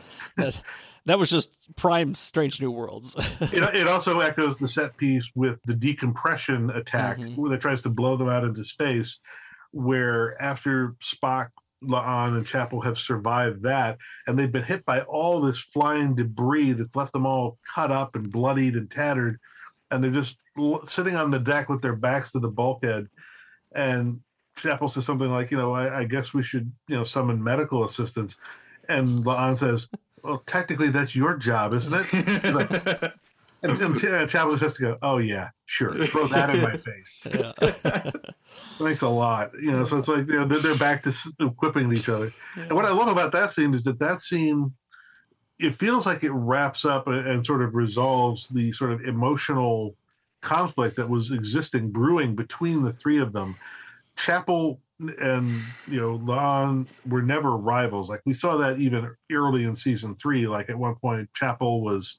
S6: That was just prime Strange New Worlds.
S4: It also echoes the set piece with the decompression attack that tries to blow them out into space, where after Spock, La'an, and Chapel have survived that, and they've been hit by all this flying debris that's left them all cut up and bloodied and tattered, and they're just sitting on the deck with their backs to the bulkhead, and Chapel says something like, you know, I guess we should, you know, summon medical assistance, and La'an says, well, technically that's your job, isn't it? And Chapel just has to go, oh yeah, sure, throw that in my face.
S6: Yeah.
S4: Thanks a lot. You know, so it's like, you know, they're back to equipping each other. Yeah. And what I love about that scene is that scene, it feels like it wraps up and sort of resolves the sort of emotional conflict that was brewing between the three of them. Chapel and, you know, La'an were never rivals. Like, we saw that even early in season 3. Like, at one point, Chapel was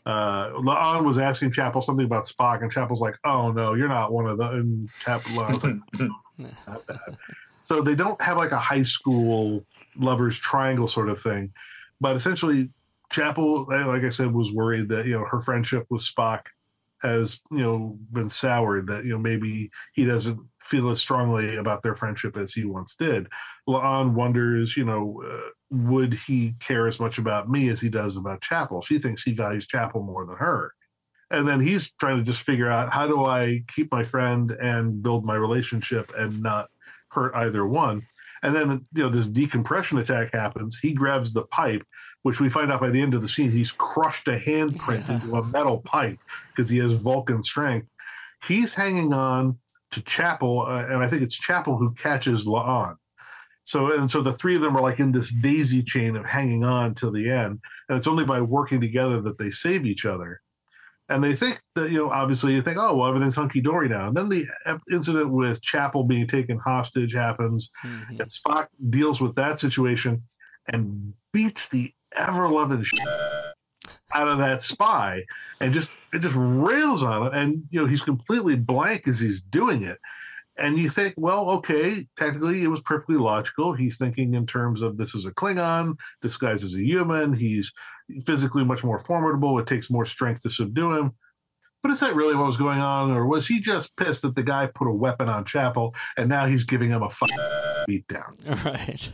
S4: La'an was asking Chapel something about Spock, and Chapel's like, oh no, you're not one of them. And La'an's like, not bad. So they don't have like a high school lovers triangle sort of thing, but essentially Chapel, like I said, was worried that, you know, her friendship with Spock has, you know, been soured, that, you know, maybe he doesn't feel as strongly about their friendship as he once did. La'an wonders, you know, would he care as much about me as he does about Chapel? She thinks he values Chapel more than her. And then he's trying to just figure out, how do I keep my friend and build my relationship and not hurt either one? And then, you know, this decompression attack happens. He grabs the pipe, which we find out by the end of the scene, he's crushed a handprint into a metal pipe because he has Vulcan strength. He's hanging on to Chapel, and I think it's Chapel who catches La'an. So the three of them are like in this daisy chain of hanging on till the end, and it's only by working together that they save each other. And they think that, you know, obviously you think, oh, well, everything's hunky-dory now. And then the incident with Chapel being taken hostage happens, and Spock deals with that situation and beats the ever-loving shit out of that spy, and just rails on it. And, you know, he's completely blank as he's doing it. And you think, well, okay, technically it was perfectly logical. He's thinking in terms of, this is a Klingon disguised as a human. He's physically much more formidable. It takes more strength to subdue him. But is that really what was going on? Or was he just pissed that the guy put a weapon on Chapel and now he's giving him a beatdown?
S6: Right.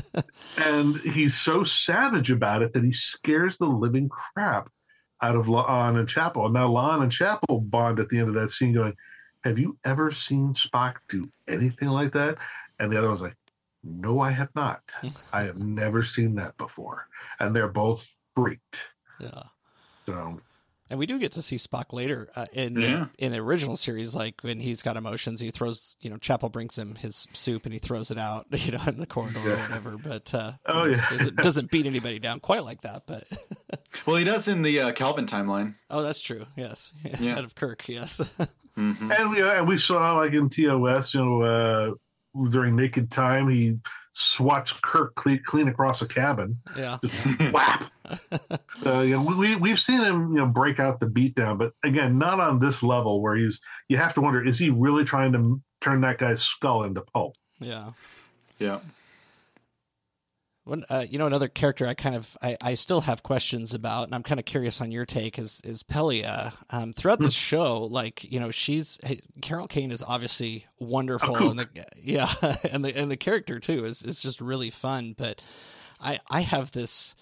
S4: And he's so savage about it that he scares the living crap out of La'an and Chapel. And now La'an and Chapel bond at the end of that scene going, have you ever seen Spock do anything like that? And the other one's like, no, I have not. I have never seen that before. And they're both freaked.
S6: Yeah.
S4: So,
S6: and we do get to see Spock later in the original series, like when he's got emotions, he throws, you know, Chapel brings him his soup and he throws it out, you know, in the corridor or whatever. But doesn't beat anybody down quite like that. But
S7: well, he does in the Kelvin timeline.
S6: Oh, that's true. Yes, out of Kirk. Yes.
S4: And we saw, like in TOS, you know, during Naked Time, he swats Kirk clean across a cabin.
S6: Yeah.
S4: Just whap. We've seen him, break out the beatdown, but again, not on this level where you have to wonder, is he really trying to turn that guy's skull into pulp?
S6: Yeah.
S7: Yeah.
S6: When, another character I still have questions about, and I'm kind of curious on your take, is Pelia. Throughout this show, Carol Kane is obviously wonderful, and the character too is just really fun. But I have this.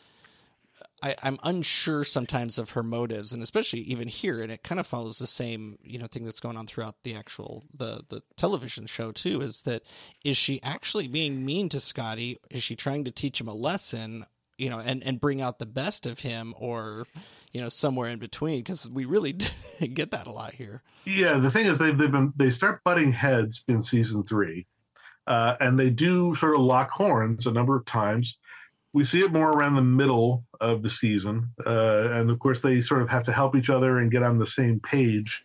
S6: I'm unsure sometimes of her motives, and especially even here, and it kind of follows the same, thing that's going on throughout the actual the television show too. Is she actually being mean to Scotty? Is she trying to teach him a lesson, and bring out the best of him, or somewhere in between? Because we really get that a lot here.
S4: Yeah, the thing is they start butting heads in season 3, and they do sort of lock horns a number of times. We see it more around the middle of the season. And of course, they sort of have to help each other and get on the same page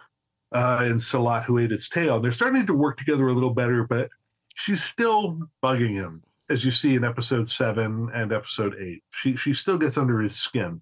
S4: in Salat Who Ate Its Tail. They're starting to work together a little better, but she's still bugging him, as you see in episode 7 and episode 8. She still gets under his skin.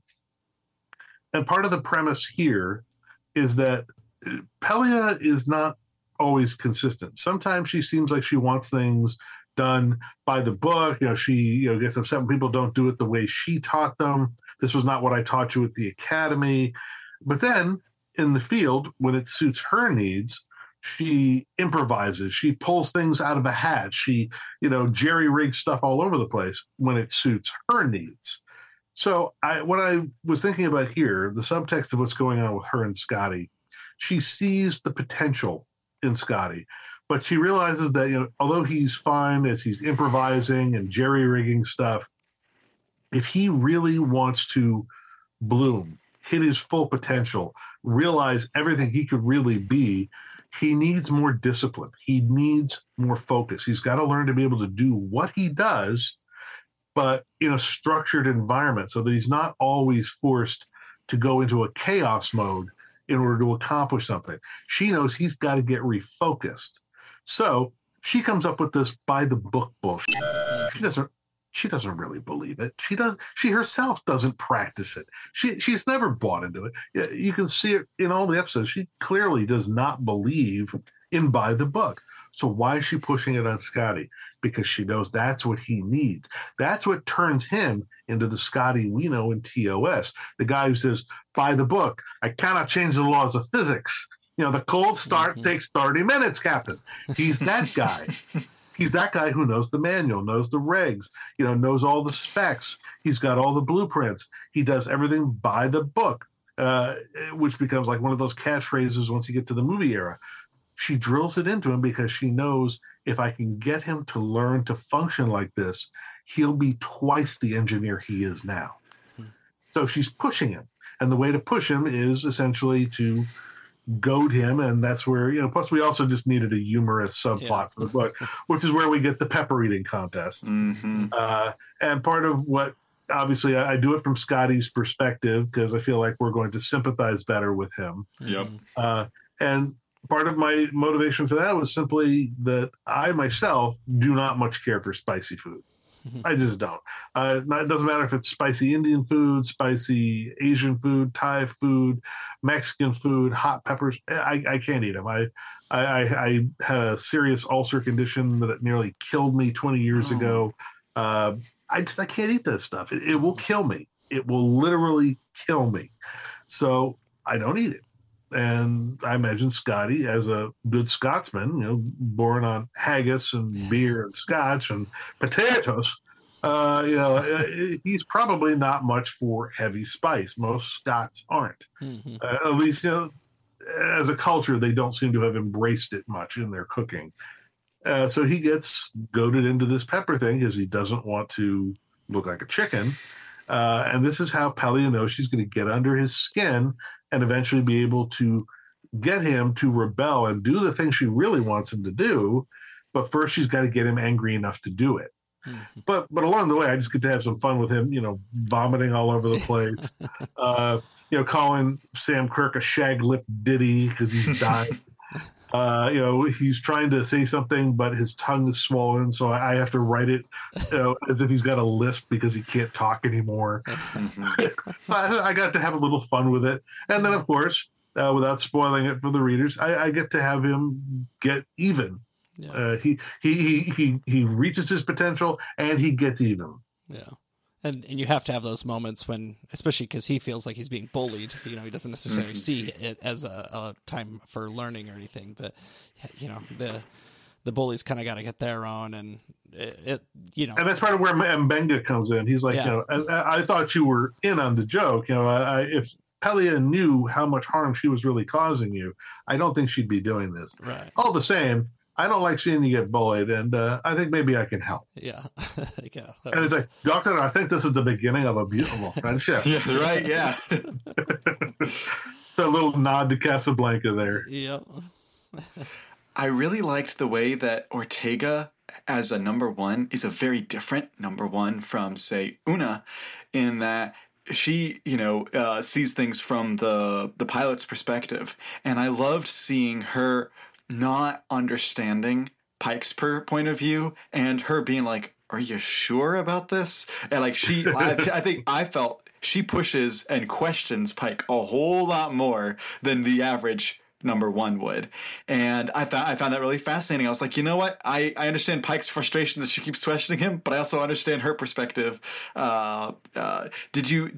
S4: And part of the premise here is that Pelia is not always consistent. Sometimes she seems like she wants things done by the book. She gets upset when people don't do it the way she taught them. This was not what I taught you at the academy. But then in the field, when it suits her needs, she improvises. She pulls things out of a hat. She, jerry rigs stuff all over the place when it suits her needs. So what I was thinking about here, the subtext of what's going on with her and Scotty, she sees the potential in Scotty. But she realizes that, although he's fine as he's improvising and jerry-rigging stuff, if he really wants to bloom, hit his full potential, realize everything he could really be, he needs more discipline. He needs more focus. He's got to learn to be able to do what he does, but in a structured environment so that he's not always forced to go into a chaos mode in order to accomplish something. She knows he's got to get refocused. So she comes up with this by the book bullshit. She doesn't really believe it. She herself doesn't practice it. She's never bought into it. You can see it in all the episodes. She clearly does not believe in by the book. So why is she pushing it on Scotty? Because she knows that's what he needs. That's what turns him into the Scotty we know in TOS. The guy who says, by the book, I cannot change the laws of physics. The cold start takes 30 minutes, Captain. He's that guy. He's that guy who knows the manual, knows the regs, knows all the specs. He's got all the blueprints. He does everything by the book, which becomes like one of those catchphrases once you get to the movie era. She drills it into him because she knows if I can get him to learn to function like this, he'll be twice the engineer he is now. So she's pushing him. And the way to push him is essentially to goad him, and that's where plus we also just needed a humorous subplot for the book, which is where we get the pepper eating contest. And part of what obviously I do it from Scotty's perspective because I feel like we're going to sympathize better with him. And part of my motivation for that was simply that I myself do not much care for spicy food. I just don't. It doesn't matter if it's spicy Indian food, spicy Asian food, Thai food, Mexican food, hot peppers. I can't eat them. I had a serious ulcer condition that nearly killed me 20 years ago. I can't eat that stuff. It will kill me. It will literally kill me. So I don't eat it. And I imagine Scotty, as a good Scotsman, born on haggis and beer and scotch and potatoes, he's probably not much for heavy spice. Most Scots aren't. At least, as a culture, they don't seem to have embraced it much in their cooking. So he gets goaded into this pepper thing because he doesn't want to look like a chicken. And this is how Pelia knows she's going to get under his skin and eventually be able to get him to rebel and do the thing she really wants him to do. But first, she's got to get him angry enough to do it. But along the way, I just get to have some fun with him, vomiting all over the place, calling Sam Kirk a shag-lipped ditty because he's dying. He's trying to say something, but his tongue is swollen, so I have to write it as if he's got a lisp because he can't talk anymore. I got to have a little fun with it. And then, of course, without spoiling it for the readers, I get to have him get even. Yeah. He reaches his potential, and he gets even.
S6: Yeah. And you have to have those moments when, especially because he feels like he's being bullied, he doesn't necessarily see it as a time for learning or anything, but the bullies kind of got to get their own, and and
S4: that's part of where Mbenga comes in. He's like, I thought you were in on the joke. If Pelia knew how much harm she was really causing you, I don't think she'd be doing this.
S6: Right.
S4: All the same, I don't like seeing you get bullied, and I think maybe I can help.
S6: Yeah. Yeah.
S4: And it's like, Doctor, I think this is the beginning of a beautiful friendship.
S7: Yeah, right, yeah.
S4: It's a little nod to Casablanca there.
S6: Yeah.
S7: I really liked the way that Ortega, as a number one, is a very different number one from, say, Una, in that she, sees things from the pilot's perspective. And I loved seeing her not understanding Pike's point of view and her being like, are you sure about this? And like I think I felt she pushes and questions Pike a whole lot more than the average number one would. And I found that really fascinating. I was like, you know what? I understand Pike's frustration that she keeps questioning him, but I also understand her perspective. Did you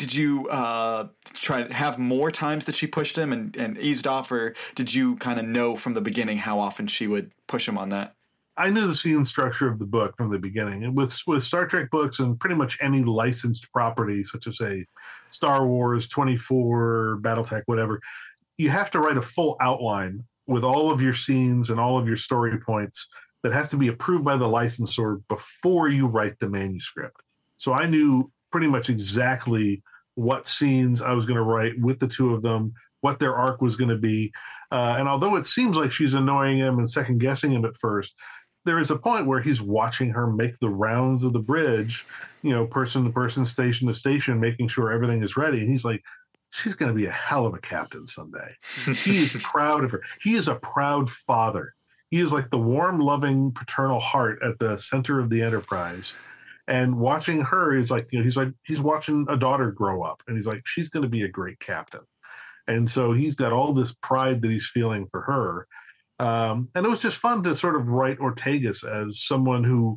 S7: try to have more times that she pushed him and eased off, or did you kind of know from the beginning how often she would push him on that?
S4: I knew the scene structure of the book from the beginning. And with Star Trek books and pretty much any licensed property, such as, say, Star Wars, 24, Battletech, whatever, you have to write a full outline with all of your scenes and all of your story points that has to be approved by the licensor before you write the manuscript. So I knew pretty much exactly what scenes I was going to write with the two of them, what their arc was going to be. And although it seems like she's annoying him and second guessing him at first, there is a point where he's watching her make the rounds of the bridge, person to person, station to station, making sure everything is ready. And he's like, she's going to be a hell of a captain someday. He is proud of her. He is a proud father. He is like the warm, loving paternal heart at the center of the Enterprise. And watching her is like, he's watching a daughter grow up. And he's like, she's going to be a great captain. And so he's got all this pride that he's feeling for her. And it was just fun to sort of write Ortegas as someone who,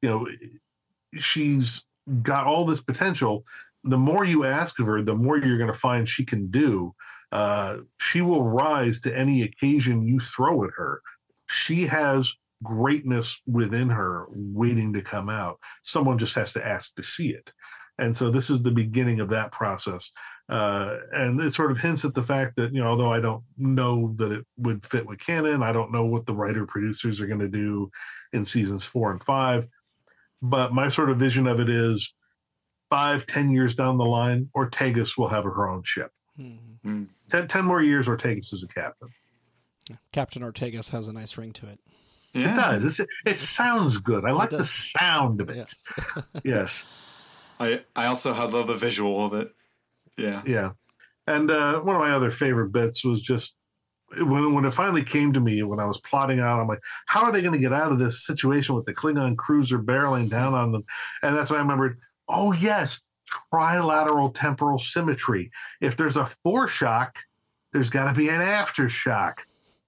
S4: she's got all this potential. The more you ask of her, the more you're going to find she can do. She will rise to any occasion you throw at her. She has greatness within her waiting to come out. Someone just has to ask to see it. And so this is the beginning of that process. And it sort of hints at the fact that, although I don't know that it would fit with canon, I don't know what the writer-producers are going to do in seasons 4 and 5. But my sort of vision of it is 5-10 years down the line, Ortegas will have her own ship. Mm-hmm. 10 more years, Ortegas is a captain.
S6: Captain Ortegas has a nice ring to it.
S4: Yeah. It does. It sounds good. I like the sound of it. Yes. Yes.
S7: I also love the visual of it. Yeah.
S4: Yeah. And one of my other favorite bits was just when it finally came to me, when I was plotting out, I'm like, how are they going to get out of this situation with the Klingon cruiser barreling down on them? And that's when I remembered, oh, yes, trilateral temporal symmetry. If there's a foreshock, there's got to be an aftershock.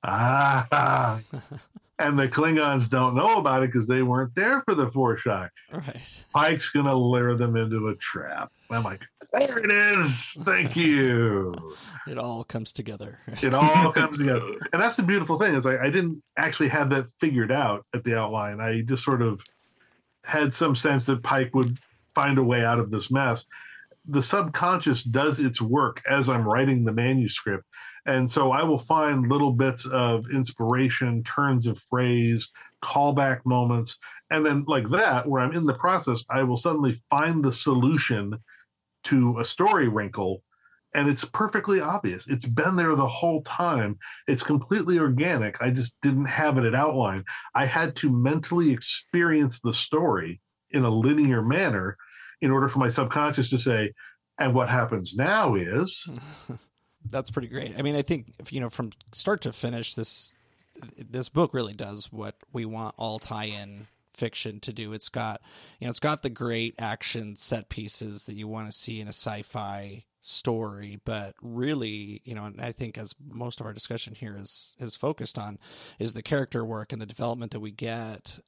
S4: Ah. And the Klingons don't know about it because they weren't there for the foreshock.
S6: Right.
S4: Pike's going to lure them into a trap. I'm like, there it is. Thank you.
S6: It all comes together.
S4: It all comes together. And that's the beautiful thing is I didn't actually have that figured out at the outline. I just sort of had some sense that Pike would find a way out of this mess. The subconscious does its work as I'm writing the manuscript. And so I will find little bits of inspiration, turns of phrase, callback moments. And then like that, where I'm in the process, I will suddenly find the solution to a story wrinkle. And it's perfectly obvious. It's been there the whole time. It's completely organic. I just didn't have it at outline. I had to mentally experience the story in a linear manner in order for my subconscious to say, and what happens now is...
S6: That's pretty great. I mean, I think, from start to finish, this this book really does what we want all tie-in fiction to do. It's got the great action set pieces that you want to see in a sci-fi story, but really, and I think as most of our discussion here is focused on, is the character work and the development that we get.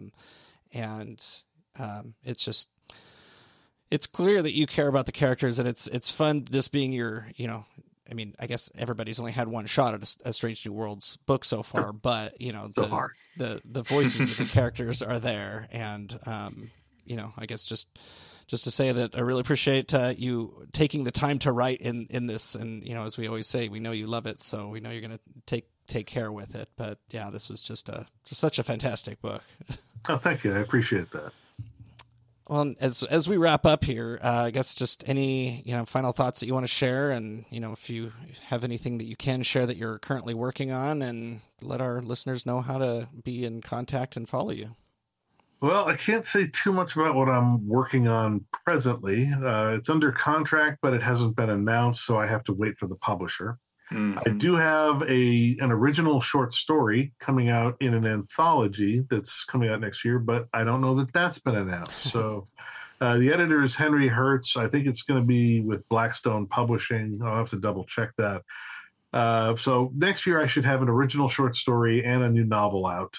S6: It's clear that you care about the characters, and it's fun, this being your, I guess everybody's only had one shot at a Strange New Worlds book so far, but the voices of the characters are there, and I guess just to say that I really appreciate you taking the time to write in this, and as we always say, we know you love it, so we know you're going to take care with it. But yeah, this was just such a fantastic book.
S4: Oh, thank you. I appreciate that.
S6: Well, as we wrap up here, I guess just any final thoughts that you want to share, and if you have anything that you can share that you're currently working on, and let our listeners know how to be in contact and follow you.
S4: Well, I can't say too much about what I'm working on presently. It's under contract, but it hasn't been announced, so I have to wait for the publisher. Mm-hmm. I do have an original short story coming out in an anthology that's coming out next year, but I don't know that that's been announced. So the editor is Henry Hertz. I think it's going to be with Blackstone Publishing. I'll have to double check that. So next year I should have an original short story and a new novel out.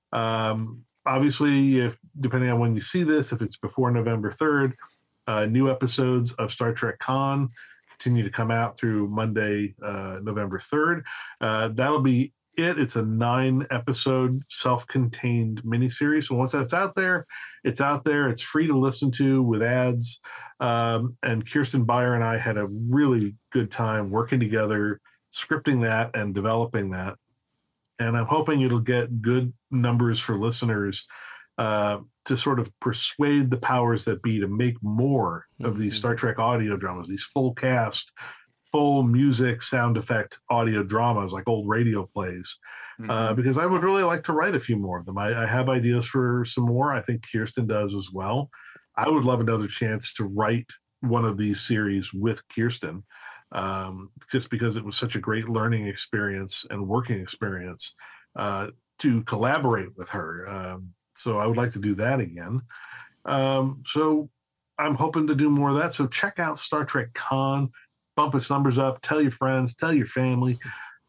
S4: Obviously, depending on when you see this, if it's before November 3rd, new episodes of Star Trek Con continue to come out through Monday, November 3rd. That'll be it. It's a 9-episode self-contained miniseries. So once that's out there, it's out there. It's free to listen to with ads. And Kirsten Beyer and I had a really good time working together, scripting that and developing that. And I'm hoping it'll get good numbers for listeners to sort of persuade the powers that be to make more of these Star Trek audio dramas, these full cast, full music, sound effect audio dramas like old radio plays, because I would really like to write a few more of them. I have ideas for some more. I think Kirsten does as well. I would love another chance to write one of these series with Kirsten, just because it was such a great learning experience and working experience to collaborate with her. So I would like to do that again. So I'm hoping to do more of that. So check out Star Trek Con, bump its numbers up, tell your friends, tell your family,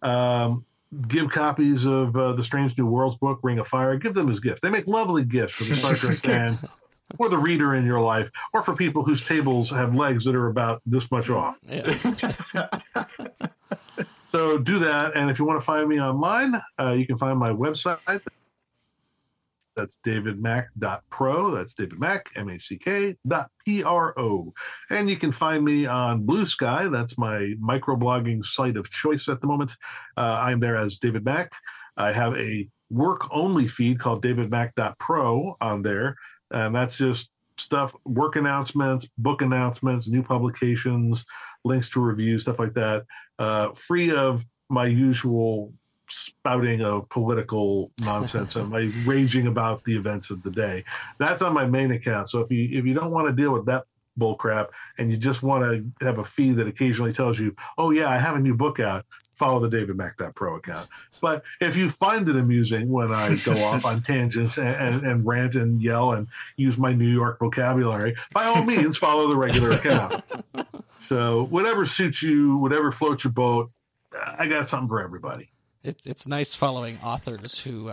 S4: give copies of the Strange New Worlds book, Ring of Fire, give them as gifts. They make lovely gifts for the Star Trek fan or the reader in your life, or for people whose tables have legs that are about this much off. Yeah. So do that. And if you want to find me online, you can find my website. That's davidmack.pro. That's davidmack, MACK.PRO. And you can find me on Blue Sky. That's my microblogging site of choice at the moment. I'm there as David Mack. I have a work-only feed called davidmack.pro on there. And that's just stuff, work announcements, book announcements, new publications, links to reviews, stuff like that, free of my usual spouting of political nonsense and my raging about the events of the day. That's on my main account. So if you don't want to deal with that bull crap and you just want to have a feed that occasionally tells you, oh yeah, I have a new book out, follow the davidmack.pro account. But if you find it amusing when I go off on tangents and rant and yell and use my New York vocabulary, by all means, follow the regular account. So whatever suits you, whatever floats your boat, I got something for everybody.
S6: It's nice following authors who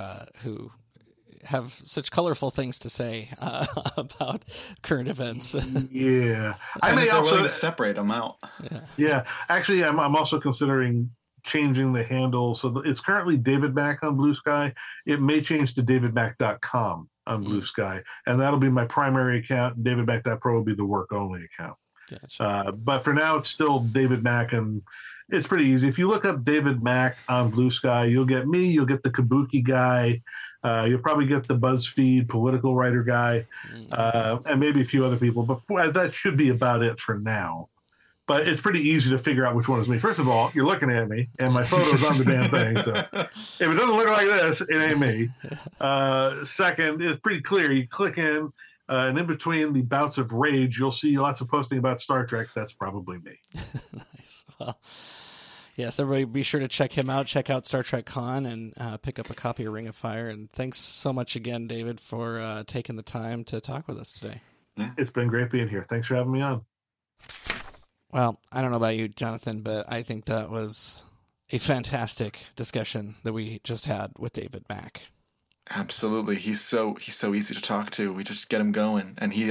S6: have such colorful things to say about current events.
S4: Yeah,
S7: I may also willing to separate them out.
S4: Yeah. Actually, I'm also considering changing the handle. So it's currently David Mack on Blue Sky. It may change to davidmack.com on Blue Sky, and that'll be my primary account. davidmack.pro will be the work only account. Gotcha. But for now, it's still David Mack, and it's pretty easy. If you look up David Mack on Blue Sky, you'll get me, you'll get the Kabuki guy, you'll probably get the BuzzFeed political writer guy, and maybe a few other people. But that should be about it for now. But it's pretty easy to figure out which one is me. First of all, you're looking at me, and my photo's on the damn thing. So if it doesn't look like this, it ain't me. Second, it's pretty clear. You click in, and in between the bouts of rage, you'll see lots of posting about Star Trek. That's probably me.
S6: Nice. Well, Yes, everybody be sure to check him out. Check out Star Trek Con and pick up a copy of Ring of Fire. And thanks so much again, David, for taking the time to talk with us today.
S7: Yeah.
S4: It's been great being here. Thanks for having me on.
S6: Well, I don't know about you, Jonathan, but I think that was a fantastic discussion that we just had with David Mack.
S7: Absolutely. He's so easy to talk to. We just get him going, and we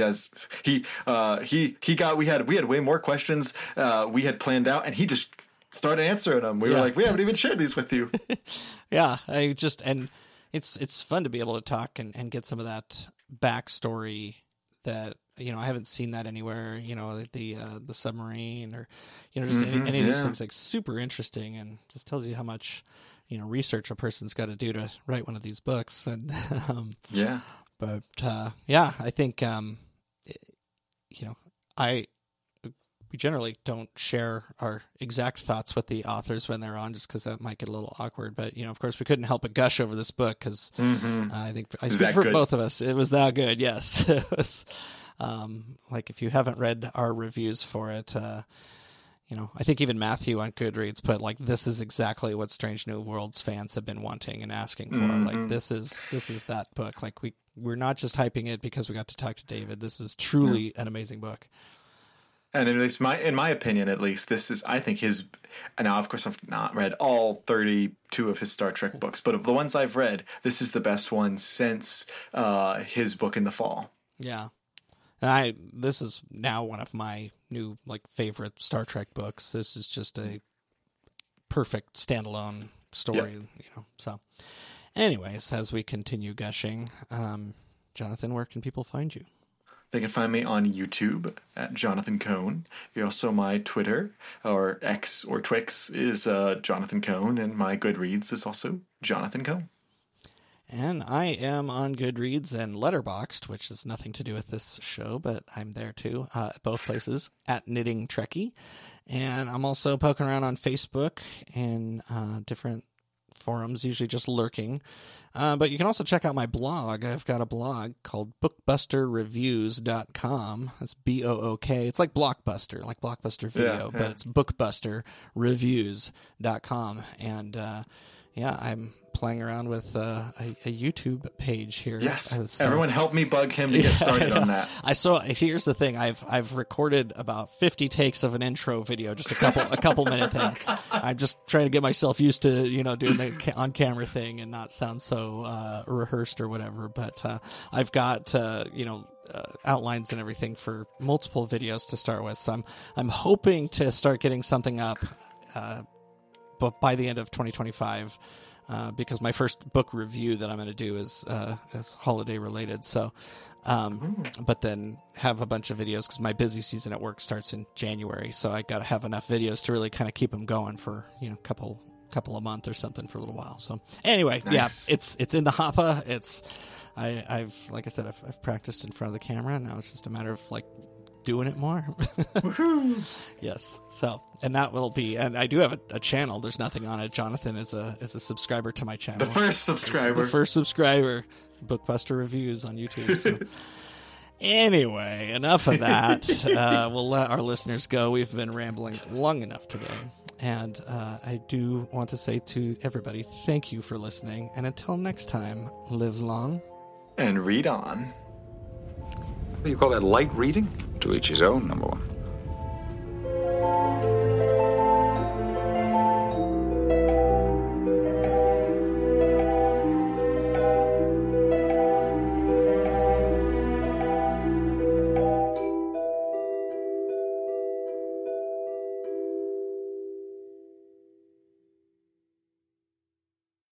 S7: had way more questions we had planned out, and he just started answering them. We were like, we haven't even shared these with you.
S6: Yeah, and it's fun to be able to talk and get some of that backstory that, you know, I haven't seen that anywhere, you know, the submarine or, you know, just any of these things, like super interesting, and just tells you how much, you know, research a person's got to do to write one of these books. And but I think you know, we generally don't share our exact thoughts with the authors when they're on, just because that might get a little awkward. But, you know, of course, we couldn't help but gush over this book because I think for both of us, it was that good. Yes, it was. Like, if you haven't read our reviews for it, you know, I think even Matthew on Goodreads put, like, this is exactly what Strange New Worlds fans have been wanting and asking for. Like, this is that book. Like, we're not just hyping it because we got to talk to David. This is truly an amazing book.
S7: And at least in my opinion, at least, this is, I think, his. And now, of course, I've not read all 32 of his Star Trek books, but of the ones I've read, this is the best one since his book in the fall.
S6: Yeah. And this is now one of my new, like, favorite Star Trek books. This is just a perfect standalone story, you know. So, anyways, as we continue gushing, Jonathan, where can people find you?
S7: They can find me on YouTube at Jonathan Cohn. Also, my Twitter, or X or Twix, is Jonathan Cohn, and my Goodreads is also Jonathan Cohn.
S6: And I am on Goodreads and Letterboxd, which has nothing to do with this show, but I'm there too, at both places, at Knitting Trekkie. And I'm also poking around on Facebook and different forums, usually just lurking. But you can also check out my blog. I've got a blog called bookbusterreviews.com. That's BOOK. It's like Blockbuster, like Blockbuster Video, but it's bookbusterreviews.com. And I'm playing around with a YouTube page here.
S7: Yes, everyone help me bug him to get started on that.
S6: Here's the thing. I've recorded about 50 takes of an intro video, just a couple minute thing. I'm just trying to get myself used to, you know, doing the on camera thing and not sound so rehearsed or whatever. But I've got outlines and everything for multiple videos to start with. So I'm hoping to start getting something up, but by the end of 2025. Because my first book review that I'm going to do is holiday related. So, but then have a bunch of videos because my busy season at work starts in January. So I got to have enough videos to really kind of keep them going for, you know, couple a month or something for a little while. So anyway, nice. It's in the hopper. I've like I said, I've practiced in front of the camera. Now it's just a matter of like doing it more. Yes. So, and that will be, and I do have a channel. There's nothing on it. Jonathan is a subscriber to my channel.
S7: The first subscriber.
S6: Bookbuster Reviews on YouTube. So. Anyway, enough of that. We'll let our listeners go. We've been rambling long enough today. And I do want to say to everybody, thank you for listening. And until next time, live long.
S7: And read on.
S5: What do you call that, light reading? To each his own, number one.